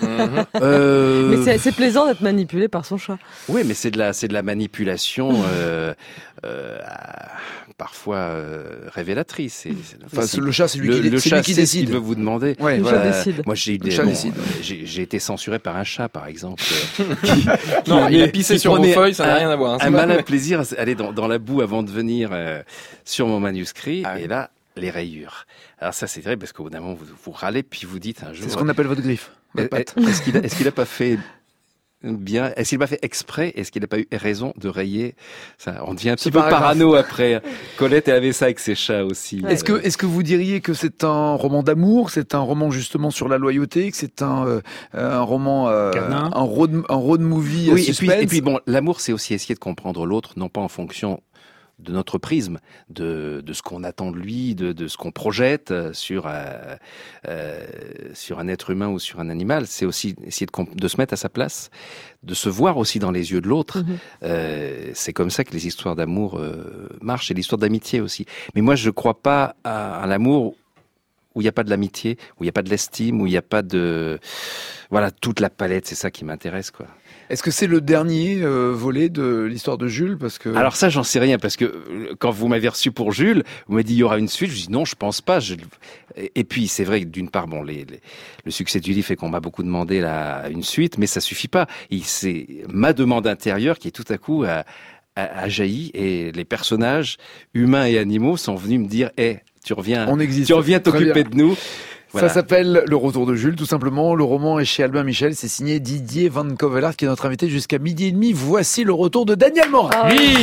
euh, Mais c'est c'est plaisant d'être manipulé par son chat. Oui, mais c'est de la, c'est de la manipulation, euh, euh, parfois euh, révélatrice. C'est- c'est- Enfin, c'est- le chat, c'est lui le, qui dé- le c'est chat, lui qui sait ce qu'il décide. veut vous demander. Ouais, Le voilà. chat décide. Moi, j'ai eu Le des, chat bon, décide. euh, j'ai, j'ai été censuré par un chat, par exemple. Non, il a pissé qui sur vos prenait feuilles, ça n'a un- rien à voir, hein, c'est Un pas malin vrai. plaisir à aller dans, dans la boue avant de venir euh, sur mon manuscrit. Et là, les rayures. Alors ça, c'est vrai parce qu'au bout d'un moment, vous, vous râlez, puis vous dites un jour. C'est ce qu'on appelle votre griffe. Votre patte. Est-ce qu'il a, est-ce qu'il a pas fait bien? Est-ce qu'il n'a pas fait exprès? Est-ce qu'il n'a pas eu raison de rayer ça? On devient un petit Ce peu paragraphe. parano après. Colette, elle avait ça avec ses chats aussi. Est-ce que, est-ce que vous diriez que c'est un roman d'amour, c'est un roman justement sur la loyauté, que c'est un, euh, un roman, euh, Cadenas. un road, un road movie Oui, à et puis, suspense? et puis bon, l'amour, c'est aussi essayer de comprendre l'autre, non pas en fonction de notre prisme, de, de ce qu'on attend de lui, de, de ce qu'on projette euh, sur, euh, euh, sur un être humain ou sur un animal. C'est aussi essayer de, comp- de se mettre à sa place, de se voir aussi dans les yeux de l'autre. Mhm. Euh, c'est comme ça que les histoires d'amour euh, marchent, et l'histoire d'amitié aussi. Mais moi, je ne crois pas à, à l'amour où il n'y a pas de l'amitié, où il n'y a pas de l'estime, où il n'y a pas de... Voilà, toute la palette, c'est ça qui m'intéresse, quoi. Est-ce que c'est le dernier euh, volet de l'histoire de Jules parce que... Alors ça, j'en sais rien, parce que euh, quand vous m'avez reçu pour Jules, vous m'avez dit il y aura une suite, je dis non, je pense pas. Je... Et puis, c'est vrai que d'une part, bon, les, les, le succès du livre fait qu'on m'a beaucoup demandé la, une suite, mais ça suffit pas. Et c'est ma demande intérieure qui est tout à coup a, a, a jailli, et les personnages humains et animaux sont venus me dire, hé, hey, tu reviens, On existe. tu reviens t'occuper de nous. Voilà. Ça s'appelle Le Retour de Jules, tout simplement. Le roman est chez Albin Michel. C'est signé Didier Van Cauwelaert, qui est notre invité jusqu'à midi et demi. Voici le retour de Daniel Morin. Ah oui.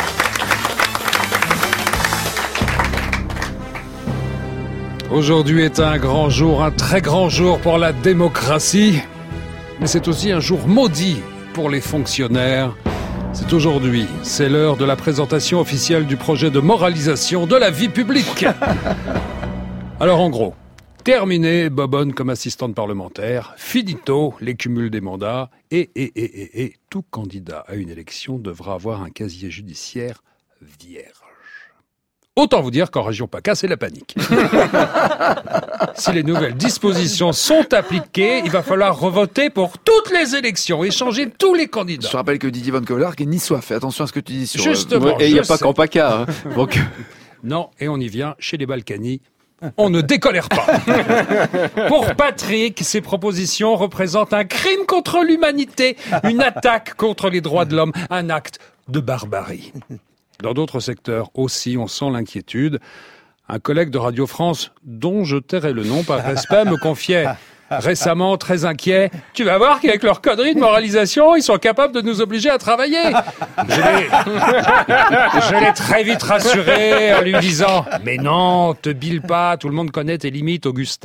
Aujourd'hui est un grand jour, un très grand jour pour la démocratie. Mais c'est aussi un jour maudit pour les fonctionnaires. C'est aujourd'hui, c'est l'heure de la présentation officielle du projet de moralisation de la vie publique. Alors en gros, terminé Bobonne comme assistante parlementaire, finito les cumuls des mandats, et, et, et, et, et tout candidat à une élection devra avoir un casier judiciaire vierge. Autant vous dire qu'en région PACA, c'est la panique. Si les nouvelles dispositions sont appliquées, il va falloir revoter pour toutes les élections et changer tous les candidats. Je te rappelle que Didier Van Cauwelaert est niçois. Fais attention à ce que tu dis sur... Justement. Et il n'y a je pas sais. qu'en PACA. Hein. Donc... Non, et on y vient chez les Balkany. On ne décolère pas. Pour Patrick, ces propositions représentent un crime contre l'humanité, une attaque contre les droits de l'homme, un acte de barbarie. Dans d'autres secteurs aussi, on sent l'inquiétude. Un collègue de Radio France, dont je tairai le nom par respect, me confiait récemment, très inquiet, « Tu vas voir qu'avec leurs conneries de moralisation, ils sont capables de nous obliger à travailler. » Je l'ai, je l'ai très vite rassuré en lui disant « Mais non, te bile pas, tout le monde connaît tes limites, Augustin. »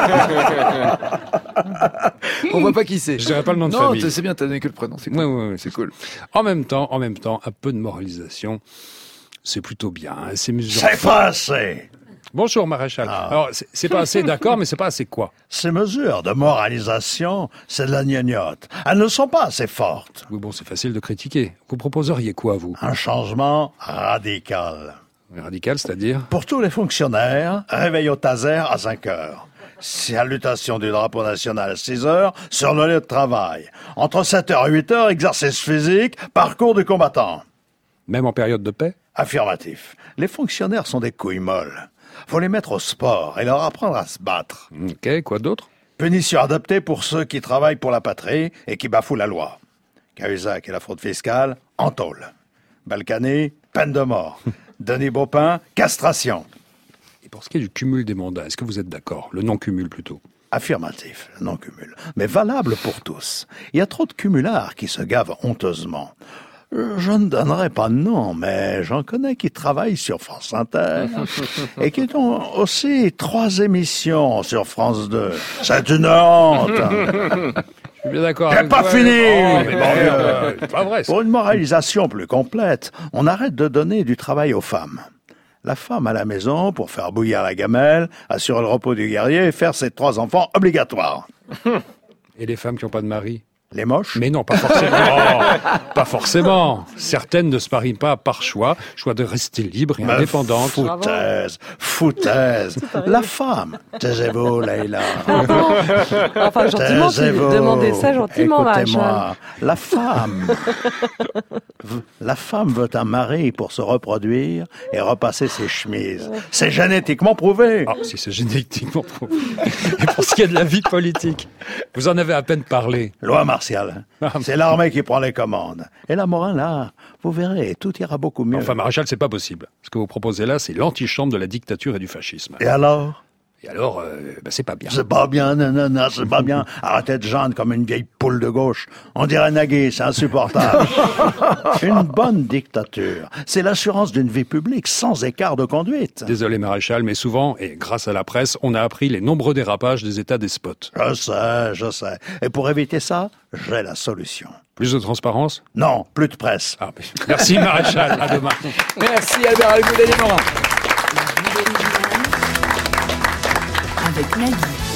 On voit pas qui c'est. Je dirais pas le nom de non, famille. Non, c'est bien, t'as donné que le prénom. C'est cool. Ouais, ouais, ouais. C'est cool. En même temps, en même temps, un peu de moralisation, c'est plutôt bien. Hein, ces mesures. C'est pas assez. Bonjour, maréchal. Ah. Alors, c'est, c'est pas assez, d'accord, mais c'est pas assez quoi? Ces mesures de moralisation, c'est de la gnognotte. Elles ne sont pas assez fortes. Oui, bon, c'est facile de critiquer. Vous proposeriez quoi, vous? Un changement radical. Radical, c'est-à-dire? Pour tous les fonctionnaires, réveil au taser à cinq heures. Salutation du drapeau national à six heures sur le lieu de travail. Entre sept heures et huit heures, exercice physique, parcours du combattant. Même en période de paix? Affirmatif. Les fonctionnaires sont des couilles molles. Faut les mettre au sport et leur apprendre à se battre. Ok, quoi d'autre? Punition adaptée pour ceux qui travaillent pour la patrie et qui bafouent la loi. Cahuzac et la fraude fiscale, en tôle. Balkany, peine de mort. Denis Baupin, castration. Et pour ce qui est du cumul des mandats, est-ce que vous êtes d'accord? Le non-cumul plutôt? Affirmatif, le non-cumul. Mais valable pour tous. Il y a trop de cumulards qui se gavent honteusement. Je ne donnerai pas de nom, mais j'en connais qui travaillent sur France Inter et qui ont aussi trois émissions sur France deux. C'est une honte. Je suis bien d'accord. J'ai pas fini. Oh, mais bon, euh, c'est pas vrai, ça. Pour une moralisation plus complète, on arrête de donner du travail aux femmes. La femme à la maison pour faire bouillir la gamelle, assurer le repos du guerrier et faire ses trois enfants obligatoires. Et les femmes qui n'ont pas de mari? Les moches? Mais non, pas forcément. Oh, pas forcément. Certaines ne se marient pas par choix, choix de rester libre et Mais indépendante. Foutaise, foutaise. La femme. Taisez-vous, Leïla. Enfin, gentiment, tu demandais ça gentiment, Écoutez-moi. Maréchal. La femme. La femme veut un mari pour se reproduire et repasser ses chemises. C'est génétiquement prouvé. Ah, si c'est génétiquement prouvé. Et pour ce qui est de la vie politique, vous en avez à peine parlé. Loi martiale. C'est l'armée qui prend les commandes. Et là, Morin, là, vous verrez, tout ira beaucoup mieux. Enfin, maréchal, c'est pas possible. Ce que vous proposez là, c'est l'antichambre de la dictature et du fascisme. Et alors? Et alors, euh, bah, c'est pas bien. C'est pas bien, non, non, non, c'est pas bien. Arrêtez de geindre comme une vieille poule de gauche. On dirait Nagui, c'est insupportable. Une bonne dictature, c'est l'assurance d'une vie publique sans écart de conduite. Désolé, maréchal, mais souvent, et grâce à la presse, on a appris les nombreux dérapages des États despotes. Je sais, je sais. Et pour éviter ça, j'ai la solution. Plus de transparence? Non, plus de presse. Ah, merci, maréchal. À demain. Merci, Albert Algoud et Morin. Avec Nagui.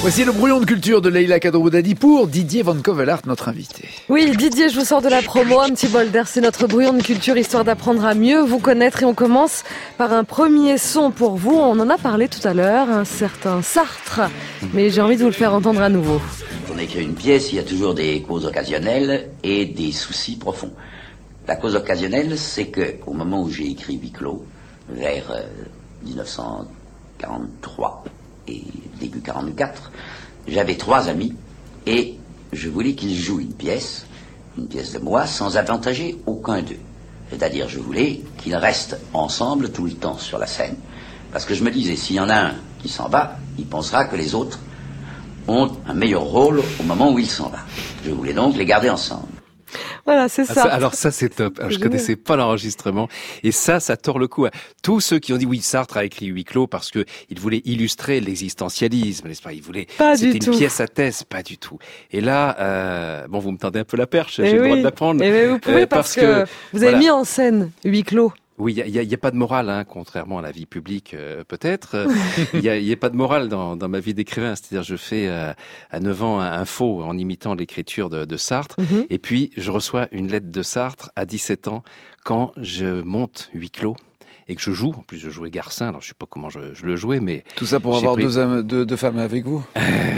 Voici le brouillon de culture de Leïla Kadroboudadi pour Didier Van Covelart, notre invité. Oui, Didier, je vous sors de la promo, un petit bol d'air, c'est notre brouillon de culture, histoire d'apprendre à mieux vous connaître. Et on commence par un premier son pour vous. On en a parlé tout à l'heure, un certain Sartre, mais j'ai envie de vous le faire entendre à nouveau. Quand on écrit une pièce, il y a toujours des causes occasionnelles et des soucis profonds. La cause occasionnelle, c'est que au moment où j'ai écrit Huis clos, vers euh, dix-neuf cent quarante-trois et début quarante-quatre, j'avais trois amis et je voulais qu'ils jouent une pièce, une pièce de moi, sans avantager aucun d'eux. C'est-à-dire, je voulais qu'ils restent ensemble tout le temps sur la scène. Parce que je me disais, s'il y en a un qui s'en va, il pensera que les autres ont un meilleur rôle au moment où il s'en va. Je voulais donc les garder ensemble. Voilà, c'est ça. Ah, ça. Alors ça, c'est top. Alors, je connaissais pas l'enregistrement. Et ça, ça tord le coup à tous ceux qui ont dit oui, Sartre a écrit Huis clos parce que il voulait illustrer l'existentialisme, n'est-ce pas? Il voulait, pas c'était du une tout. pièce à thèse, pas du tout. Et là, euh, bon, vous me tendez un peu la perche, Et j'ai oui. le droit de l'apprendre. Et bien, vous pouvez euh, parce, parce que, que vous avez voilà. mis en scène Huis clos. Oui, il y a, y a pas de morale, hein, contrairement à la vie publique, euh, peut-être. Il y a, y a pas de morale dans, dans ma vie d'écrivain. C'est-à-dire, je fais euh, à neuf ans un, un faux en imitant l'écriture de, de Sartre, Mm-hmm. et puis je reçois une lettre de Sartre à dix-sept ans quand je monte Huis clos et que je joue. En plus, je jouais Garcin. Alors, je sais pas comment je, je le jouais, mais tout ça pour j'ai avoir pris... deux, âmes, deux, deux femmes avec vous.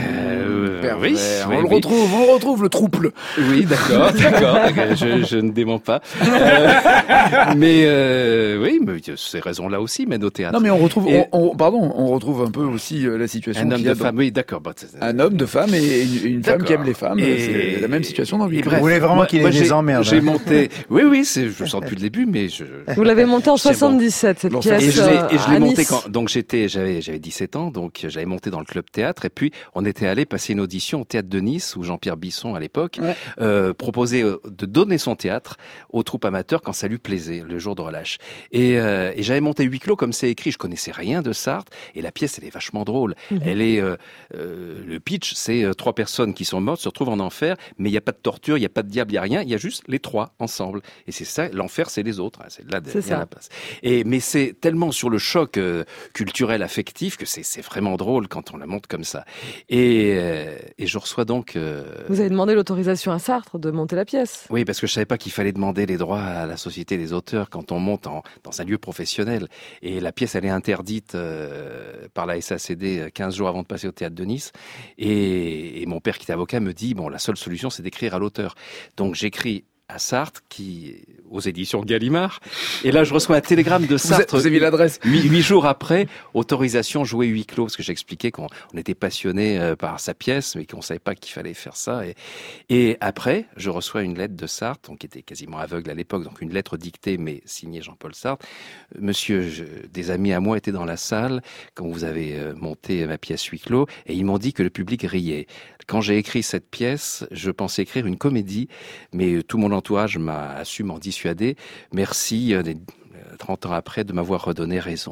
Euh, Pervers. oui, on oui, le oui. retrouve, on le retrouve le trouble. Oui, d'accord, d'accord. je, je ne dément pas. Euh, mais euh, oui, mais ces raisons-là aussi mènent au théâtre. Non, mais on retrouve, Et... on, on, pardon, on retrouve un peu aussi euh, la situation. Un homme qu'il de y a femme, dans... oui, d'accord. Bah, un homme de femme et une, une femme qui aime les femmes. Et... C'est la même situation dans Huis clos. Vous voulez vraiment qu'il ait des emmerdes. J'ai monté. Oui, oui, c'est, je le sens depuis le début, mais je. Vous l'avez monté en soixante-dix-sept, cette bon. pièce. Et je l'ai, euh, et je l'ai à monté Nice. quand, donc j'étais, j'avais, j'avais dix-sept ans, donc j'avais monté dans le club théâtre, et puis on était allé passer une audition au théâtre de Nice, où Jean-Pierre Bisson, à l'époque, ouais. euh, proposait de donner son théâtre aux troupes amateurs quand ça lui plaisait, le jour de relâche. Et, euh, et j'avais monté Huis clos comme c'est écrit. Je connaissais rien de Sartre, et la pièce, elle est vachement drôle. Mmh. Elle est, euh, euh, le pitch, c'est euh, trois personnes qui sont mortes, se retrouvent en enfer, mais il n'y a pas de torture, il n'y a pas de diable, il n'y a rien, il y a juste les trois ensemble. Et c'est ça, l'enfer, c'est les autres. Hein, c'est là, c'est ça. la place. Et mais c'est tellement sur le choc euh, culturel affectif que c'est, c'est vraiment drôle quand on la monte comme ça. Et, euh, et je reçois donc. Euh, Vous avez demandé l'autorisation à Sartre de monter la pièce. Oui, parce que je savais pas qu'il fallait demander les droits à la Société des auteurs quand on monte en, dans un lieu professionnel. Et la pièce, elle est interdite euh, par la S A C D quinze jours avant de passer au théâtre de Nice. Et, et mon père, qui est avocat, me dit bon, la seule solution, c'est d'écrire à l'auteur. Donc j'écris à Sartre, qui aux éditions Gallimard. Et là, je reçois un télégramme de Sartre. Vous avez mis l'adresse. Huit, huit jours après, autorisation jouer Huis clos, parce que j'expliquais qu'on on était passionné euh, par sa pièce, mais qu'on savait pas qu'il fallait faire ça. Et, et après, je reçois une lettre de Sartre, donc qui était quasiment aveugle à l'époque, donc une lettre dictée, mais signée Jean-Paul Sartre. Monsieur, je, des amis à moi étaient dans la salle quand vous avez euh, monté ma pièce Huis clos, et ils m'ont dit que le public riait. Quand j'ai écrit cette pièce, je pensais écrire une comédie, mais tout mon entourage m'a su m'en dissuader. Merci, euh, trente ans après, de m'avoir redonné raison.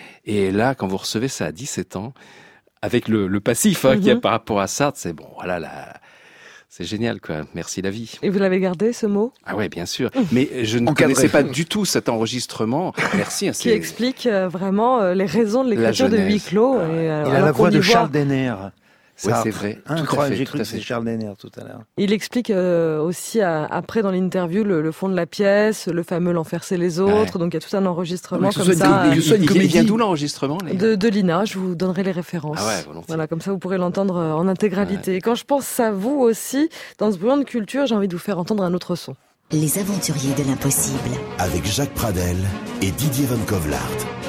Et là, quand vous recevez ça à dix-sept ans, avec le, le passif hein, mm-hmm. qu'il y a par rapport à Sartre, c'est bon, voilà, là, c'est génial, quoi. Merci la vie. Et vous l'avez gardé, ce mot? Ah ouais, bien sûr. Mais je ne Encadré. connaissais pas du tout cet enregistrement. Merci. Hein, qui explique euh, vraiment euh, les raisons de l'écriture de Huis clos. Ah, et, euh, il a la voix de voit... Charles Denner. Oui, c'est vrai. Incroyable, j'ai tout cru à que fait. c'était Charles Denner tout à l'heure. Il explique euh, aussi à, après dans l'interview le, le fond de la pièce, le fameux l'enfer c'est les autres. Ouais. Donc il y a tout un enregistrement non, comme ça. Une, euh, il, il vient d'où l'enregistrement les... de, de Lina, je vous donnerai les références. Ah ouais, volontiers. Voilà, comme ça vous pourrez l'entendre en intégralité. Ouais. Et quand je pense à vous aussi, dans ce brouillon de culture, j'ai envie de vous faire entendre un autre son. Les aventuriers de l'impossible. Avec Jacques Pradel et Didier Van Covelart.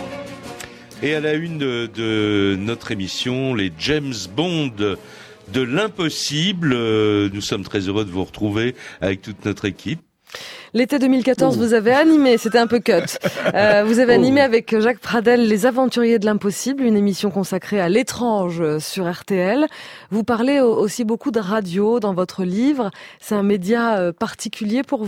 Et à la une de, de notre émission, les James Bond de l'impossible. Nous sommes très heureux de vous retrouver avec toute notre équipe. L'été deux mille quatorze, oh. vous avez animé, c'était un peu cut, euh, vous avez animé oh. avec Jacques Pradel Les Aventuriers de l'Impossible, une émission consacrée à l'étrange sur R T L. Vous parlez aussi beaucoup de radio dans votre livre. C'est un média particulier pour vous ?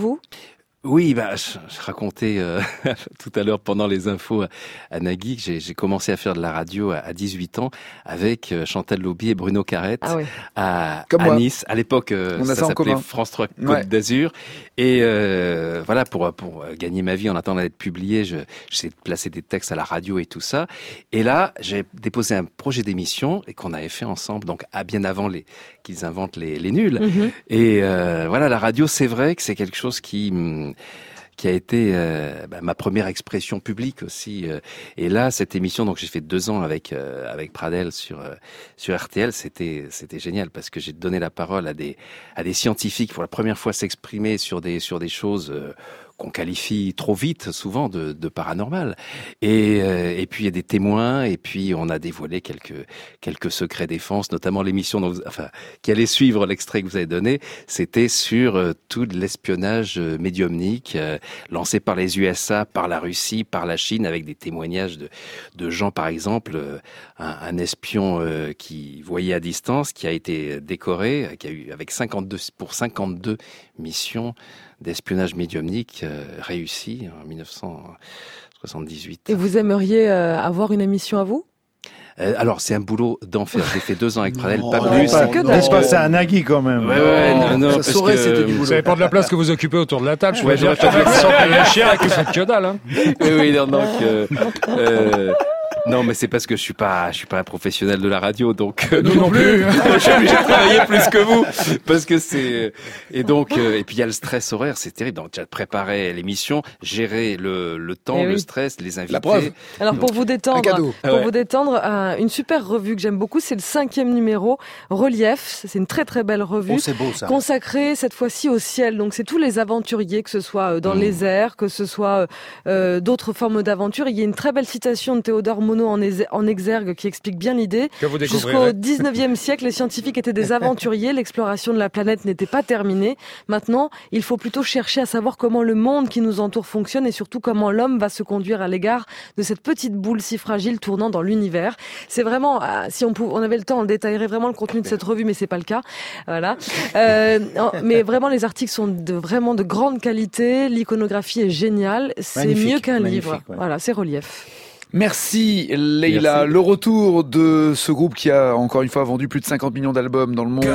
Oui, bah, je, je racontais euh, tout à l'heure pendant les infos à, à Nagui que j'ai, j'ai commencé à faire de la radio à, à dix-huit ans avec euh, Chantal Lauby et Bruno Carrette ah oui. à, Comme à moi. Nice. À l'époque, euh, On a ça ça en s'appelait commun. France trois Côte Ouais. d'Azur. Et euh, voilà, pour pour gagner ma vie en attendant d'être publié, je j'essayais de placer des textes à la radio et tout ça. Et là, j'ai déposé un projet d'émission et qu'on avait fait ensemble, donc à bien avant les qu'ils inventent les, les nuls. Mhm. Et euh, voilà, la radio, c'est vrai que c'est quelque chose qui qui a été euh, bah, ma première expression publique aussi. Euh, et là, cette émission, donc j'ai fait deux ans avec euh, avec Pradel sur euh, sur R T L, c'était c'était génial parce que j'ai donné la parole à des à des scientifiques pour la première fois s'exprimer sur des sur des choses euh, qu'on qualifie trop vite, souvent, de, de paranormal. Et, euh, et puis, il y a des témoins, et puis on a dévoilé quelques, quelques secrets défense, notamment l'émission dont vous, enfin, qui allait suivre l'extrait que vous avez donné, c'était sur euh, tout l'espionnage euh, médiumnique, euh, lancé par les U S A, par la Russie, par la Chine, avec des témoignages de, de gens, par exemple, euh, un, un espion euh, qui voyait à distance, qui a été décoré, qui a eu, avec cinquante-deux, pour cinquante-deux missions d'espionnage médiumnique euh, réussi en mille neuf cent soixante-dix-huit. Et vous aimeriez euh, avoir une émission à vous ? Euh, alors, c'est un boulot d'enfer. J'ai fait deux ans avec Pradel, pas Non, plus. pas- que Laisse dalle. passer à Nagui quand même. Ouais, ouais, non, non, ça parce saurait, que, c'était du boulot. Ça dépend de la place que vous occupez autour de la table. Je Ouais, peux dire j'aurais qu'il y pas en a qui sont payés cher et qui font que dalle. Hein. oui, oui, non, donc, euh, euh, non, mais c'est parce que je suis pas, je suis pas un professionnel de la radio, donc euh, Nous non plus. je suis obligé de travailler plus que vous, parce que c'est et donc euh, et puis il y a le stress horaire, c'est terrible. Donc déjà de préparer l'émission, gérer le le temps, Eh le oui. stress, les invités. La preuve. Alors pour vous détendre, Un cadeau. pour Ouais. vous détendre, euh, une super revue que j'aime beaucoup, c'est le cinquième numéro, Relief. C'est une très très belle revue. Oh, c'est beau ça. Consacrée cette fois-ci au ciel. Donc c'est tous les aventuriers, que ce soit euh, dans Mmh. les airs, que ce soit euh, d'autres formes d'aventure. Il y a une très belle citation de Théodore Monod en, ex- en exergue qui explique bien l'idée. Que vous Jusqu'au découvrirez. dix-neuvième siècle, les scientifiques étaient des aventuriers. L'exploration de la planète n'était pas terminée. Maintenant, il faut plutôt chercher à savoir comment le monde qui nous entoure fonctionne et surtout comment l'homme va se conduire à l'égard de cette petite boule si fragile tournant dans l'univers. C'est vraiment, ah, si on, pouvait, on avait le temps, on détaillerait vraiment le contenu de cette revue, mais c'est pas le cas. Voilà. Euh, mais vraiment, les articles sont de vraiment de grande qualité. L'iconographie est géniale. C'est Magnifique, mieux qu'un magnifique, livre. ouais. Voilà, c'est Relief. Merci Leïla. Merci. Le retour de ce groupe qui a encore une fois vendu plus de cinquante millions d'albums dans le monde.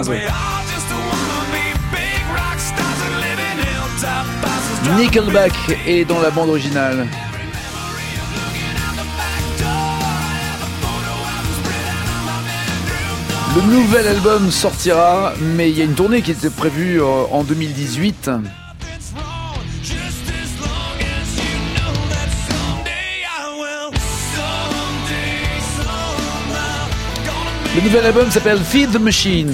Nickelback est dans la bande originale. Le nouvel album sortira, mais il y a une tournée qui était prévue euh, en deux mille dix-huit. Le nouvel album s'appelle Feed the Machine.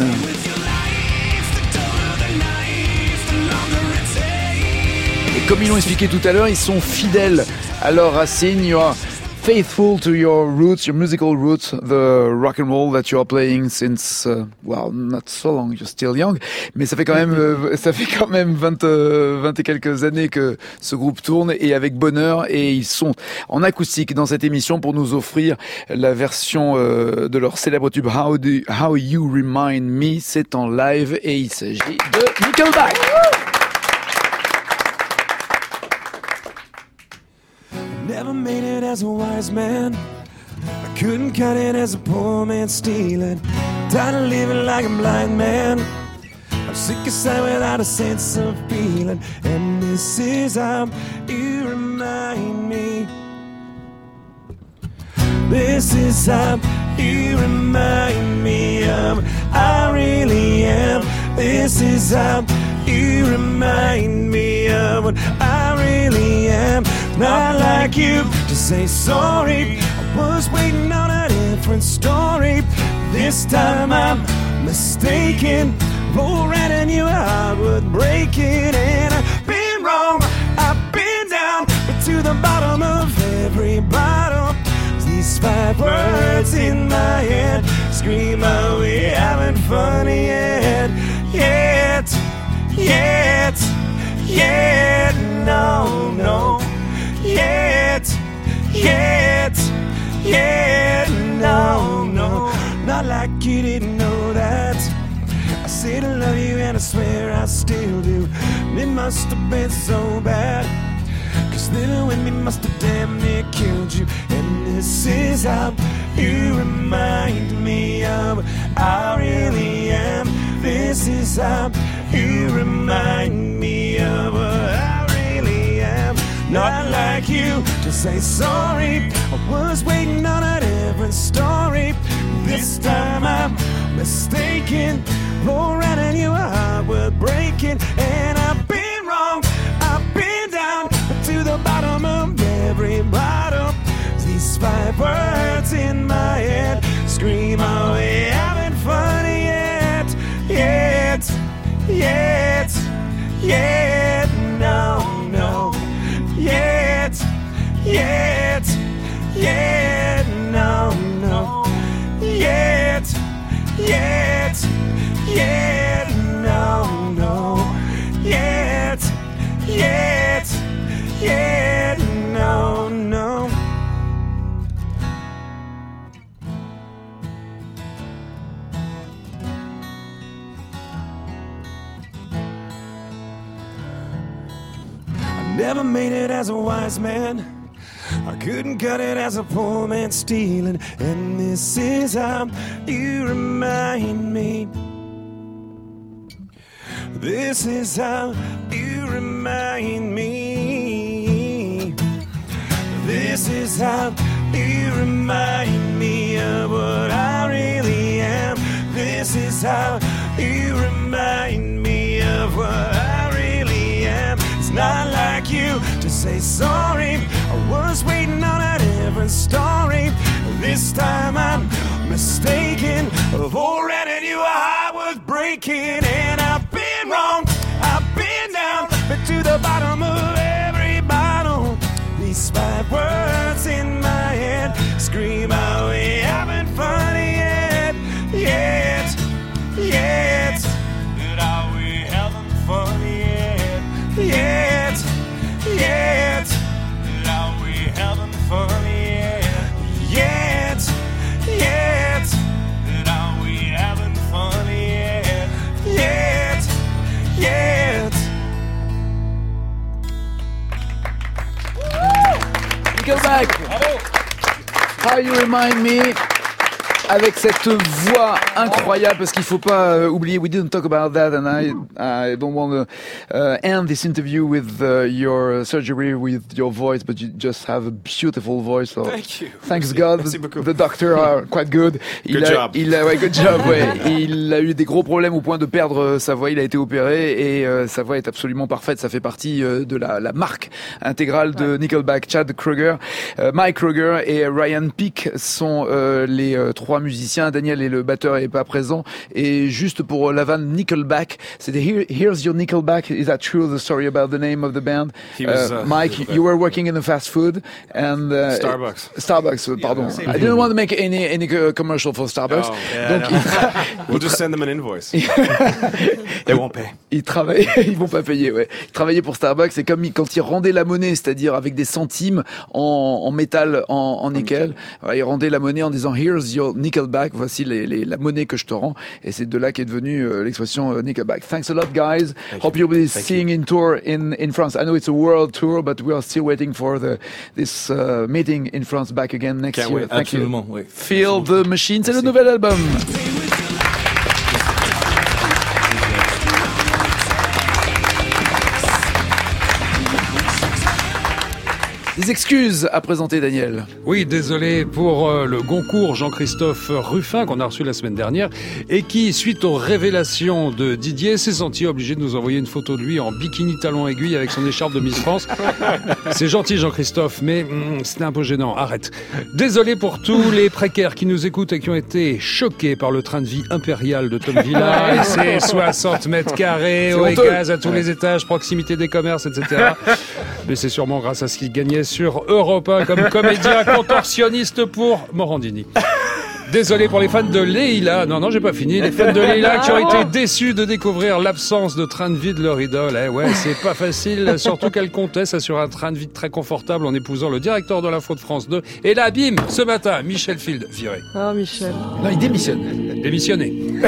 Et comme ils l'ont expliqué tout à l'heure, ils sont fidèles à leurs racines. You are faithful to your roots, your musical roots, the rock and roll that you are playing since, uh, well, not so long, you're still young. Mais ça fait quand même, euh, ça fait quand même vingt, euh, vingt et quelques années que ce groupe tourne et avec bonheur. Et ils sont en acoustique dans cette émission pour nous offrir la version euh, de leur célèbre tube How, Do, How You Remind Me. C'est en live et il s'agit de Nickelback. Never made it as a wise man. I couldn't cut it as a poor man stealing. Tired of living like a blind man. I'm sick aside without a sense of feeling. And this is how you remind me. This is how you remind me of I really am. This is how you remind me of what I really am. Not like you to say sorry. I was waiting on a different story. This time I'm mistaken. Roll right and your heart would break it. And I've been wrong, I've been down, but to the bottom of every bottle. These five words in my head scream out, we haven't fun yet. Yet, yet, yet, no, no. Yet, yet, yet, no, no. Not like you didn't know that. I said I love you and I swear I still do. And it must have been so bad, 'cause living with me must have damn near killed you. And this is how you remind me of I really am. This is how you remind me of what I really am. Not like you to say sorry. I was waiting on a different story. This time I'm mistaken. Lauren and you are worth breaking. And I've been wrong, I've been down to the bottom of every bottle. These five words in my head scream, oh, we haven't fun yet, yet, yet, yet, no, no, yet, yet, yet, no, no, yet, yet, yet, no, no, yet, yet, yet, no, no. Never made it as a wise man. I couldn't cut it as a poor man stealing. And this is how you remind me. This is how you remind me. This is how you remind me of what I really am. This is how you remind me of what I really am. It's not like you to say sorry. I was waiting on a different story. This time I'm mistaken. Already knew I was breaking. And I've been wrong, I've been down, but to the bottom of every bottle. These five words in my head scream out, we haven't fun yet, yet, yet. But are we having fun yet, yet, yet? But are we having fun yet, yet, yet? But are we having fun yet, yet, yet? Nickelback. How You Remind Me, avec cette voix incroyable, parce qu'il faut pas uh, oublier, we didn't talk about that, and I I don't want to uh, end this interview with uh, your surgery with your voice, but you just have a beautiful voice. So Thank you. Thanks Merci. God, Merci beaucoup. the doctor are quite good. Il Good a, job. Il a, ouais, good job, ouais. Il a eu des gros problèmes au point de perdre sa voix. Il a été opéré et euh, sa voix est absolument parfaite. Ça fait partie euh, de la, la marque intégrale de Nickelback. Chad Kroeger, euh, Mike Kroeger et Ryan Peake sont euh, les euh, trois musiciens. Daniel est le batteur et pas présent. Et juste pour la vanne Nickelback, c'était Here, Here's Your Nickelback. Is that true? The story about the name of the band? He was, uh, uh, Mike, you were working in the fast food and uh, Starbucks. Starbucks, pardon. Yeah, I didn't want to make any any commercial for Starbucks. Oh, yeah, Donc no. il tra- We'll il just tra- send them an invoice. They won't pay. Ils travaillaient, ils vont pas payer, ouais. Ils travaillaient pour Starbucks, c'est comme quand ils rendaient la monnaie, c'est-à-dire avec des centimes en, en métal, en, en nickel. Ouais, ils rendaient la monnaie en disant Here's your Nickelback, voici les, les, la monnaie que je te rends. Et c'est de là qu'est devenue euh, l'expression euh, Nickelback. Thanks a lot, guys. Thank Hope you. you'll be Thank seeing in tour in in France. I know it's a world tour, but we are still waiting for the this uh, meeting in France back again next Can't year. wait. Thank Absolument, you. oui. Feel the Machine, c'est le nouvel album. Des excuses à présenter, Daniel. Oui, désolé pour euh, le Goncourt Jean-Christophe Ruffin qu'on a reçu la semaine dernière et qui, suite aux révélations de Didier, s'est senti obligé de nous envoyer une photo de lui en bikini talon aiguille avec son écharpe de Miss France. C'est gentil Jean-Christophe, mais mm, c'était un peu gênant. Arrête. Désolé pour tous les précaires qui nous écoutent et qui ont été choqués par le train de vie impérial de Tom Villa et ses soixante mètres carrés, C'est eau et honteux. gaz à tous les étages, proximité des commerces, et cetera. Mais c'est sûrement grâce à ce qu'il gagnait sur Europe un comme comédien contorsionniste pour Morandini. Désolé pour les fans de Leila. Non, non, j'ai pas fini. Les fans de Leila qui ont été déçus de découvrir l'absence de train de vie de leur idole. Eh ouais, c'est pas facile. Surtout qu'elle comptait ça sur un train de vie très confortable en épousant le directeur de l'info de France deux. Et là, bim, ce matin, Michel Field viré. Ah, Michel. Non, il démissionne. Démissionné.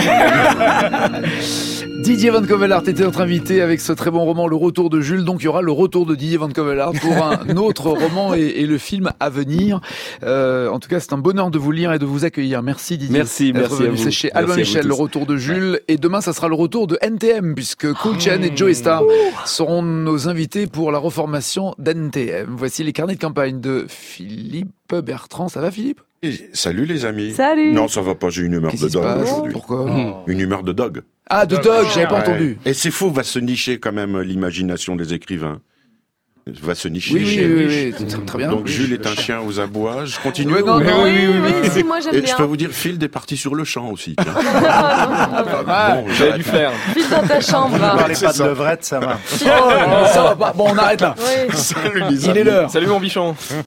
Didier Van Covelart était notre invité avec ce très bon roman Le Retour de Jules. Donc il y aura le retour de Didier Van Covelart pour un autre roman et, et le film à venir. Euh, en tout cas, c'est un bonheur de vous lire et de vous accueillir. Merci Didier. Merci, merci à vous. C'est chez Merci Albin à vous Michel, tous. Le Retour de Jules. Ouais. Et demain, ça sera le retour de N T M puisque Cool Chen et Joey Star seront nos invités pour la reformation d'N T M. Voici les carnets de campagne de Philippe Bertrand. Ça va Philippe ? Et salut les amis. Salut. Non, ça va pas, j'ai une humeur Qu'est-ce de qui se dog passe aujourd'hui. Pourquoi ? Une humeur de dog. Ah, de dog, j'avais pas Ouais. entendu. Et c'est faux, va se nicher quand même l'imagination des écrivains. Va se nicher. Oui, oui, chez- oui, oui, oui, très- très bien. Donc Oui, Jules je- est un chien aux abois. Je continue. Ouais, non, ou- non, oui, oui, oui, oui, si, moi, j'aime Et bien. je peux vous dire, Phil est parti sur le champ aussi. tiens. Pas mal. Bon, j'arrête du là. flair. File dans ta chambre, là. Parlez C'est pas de ça. levrette, ça va. Oh, ça va pas. Bon, on arrête là. Oui. Salut les Il est amis. l'heure. Salut mon bichon.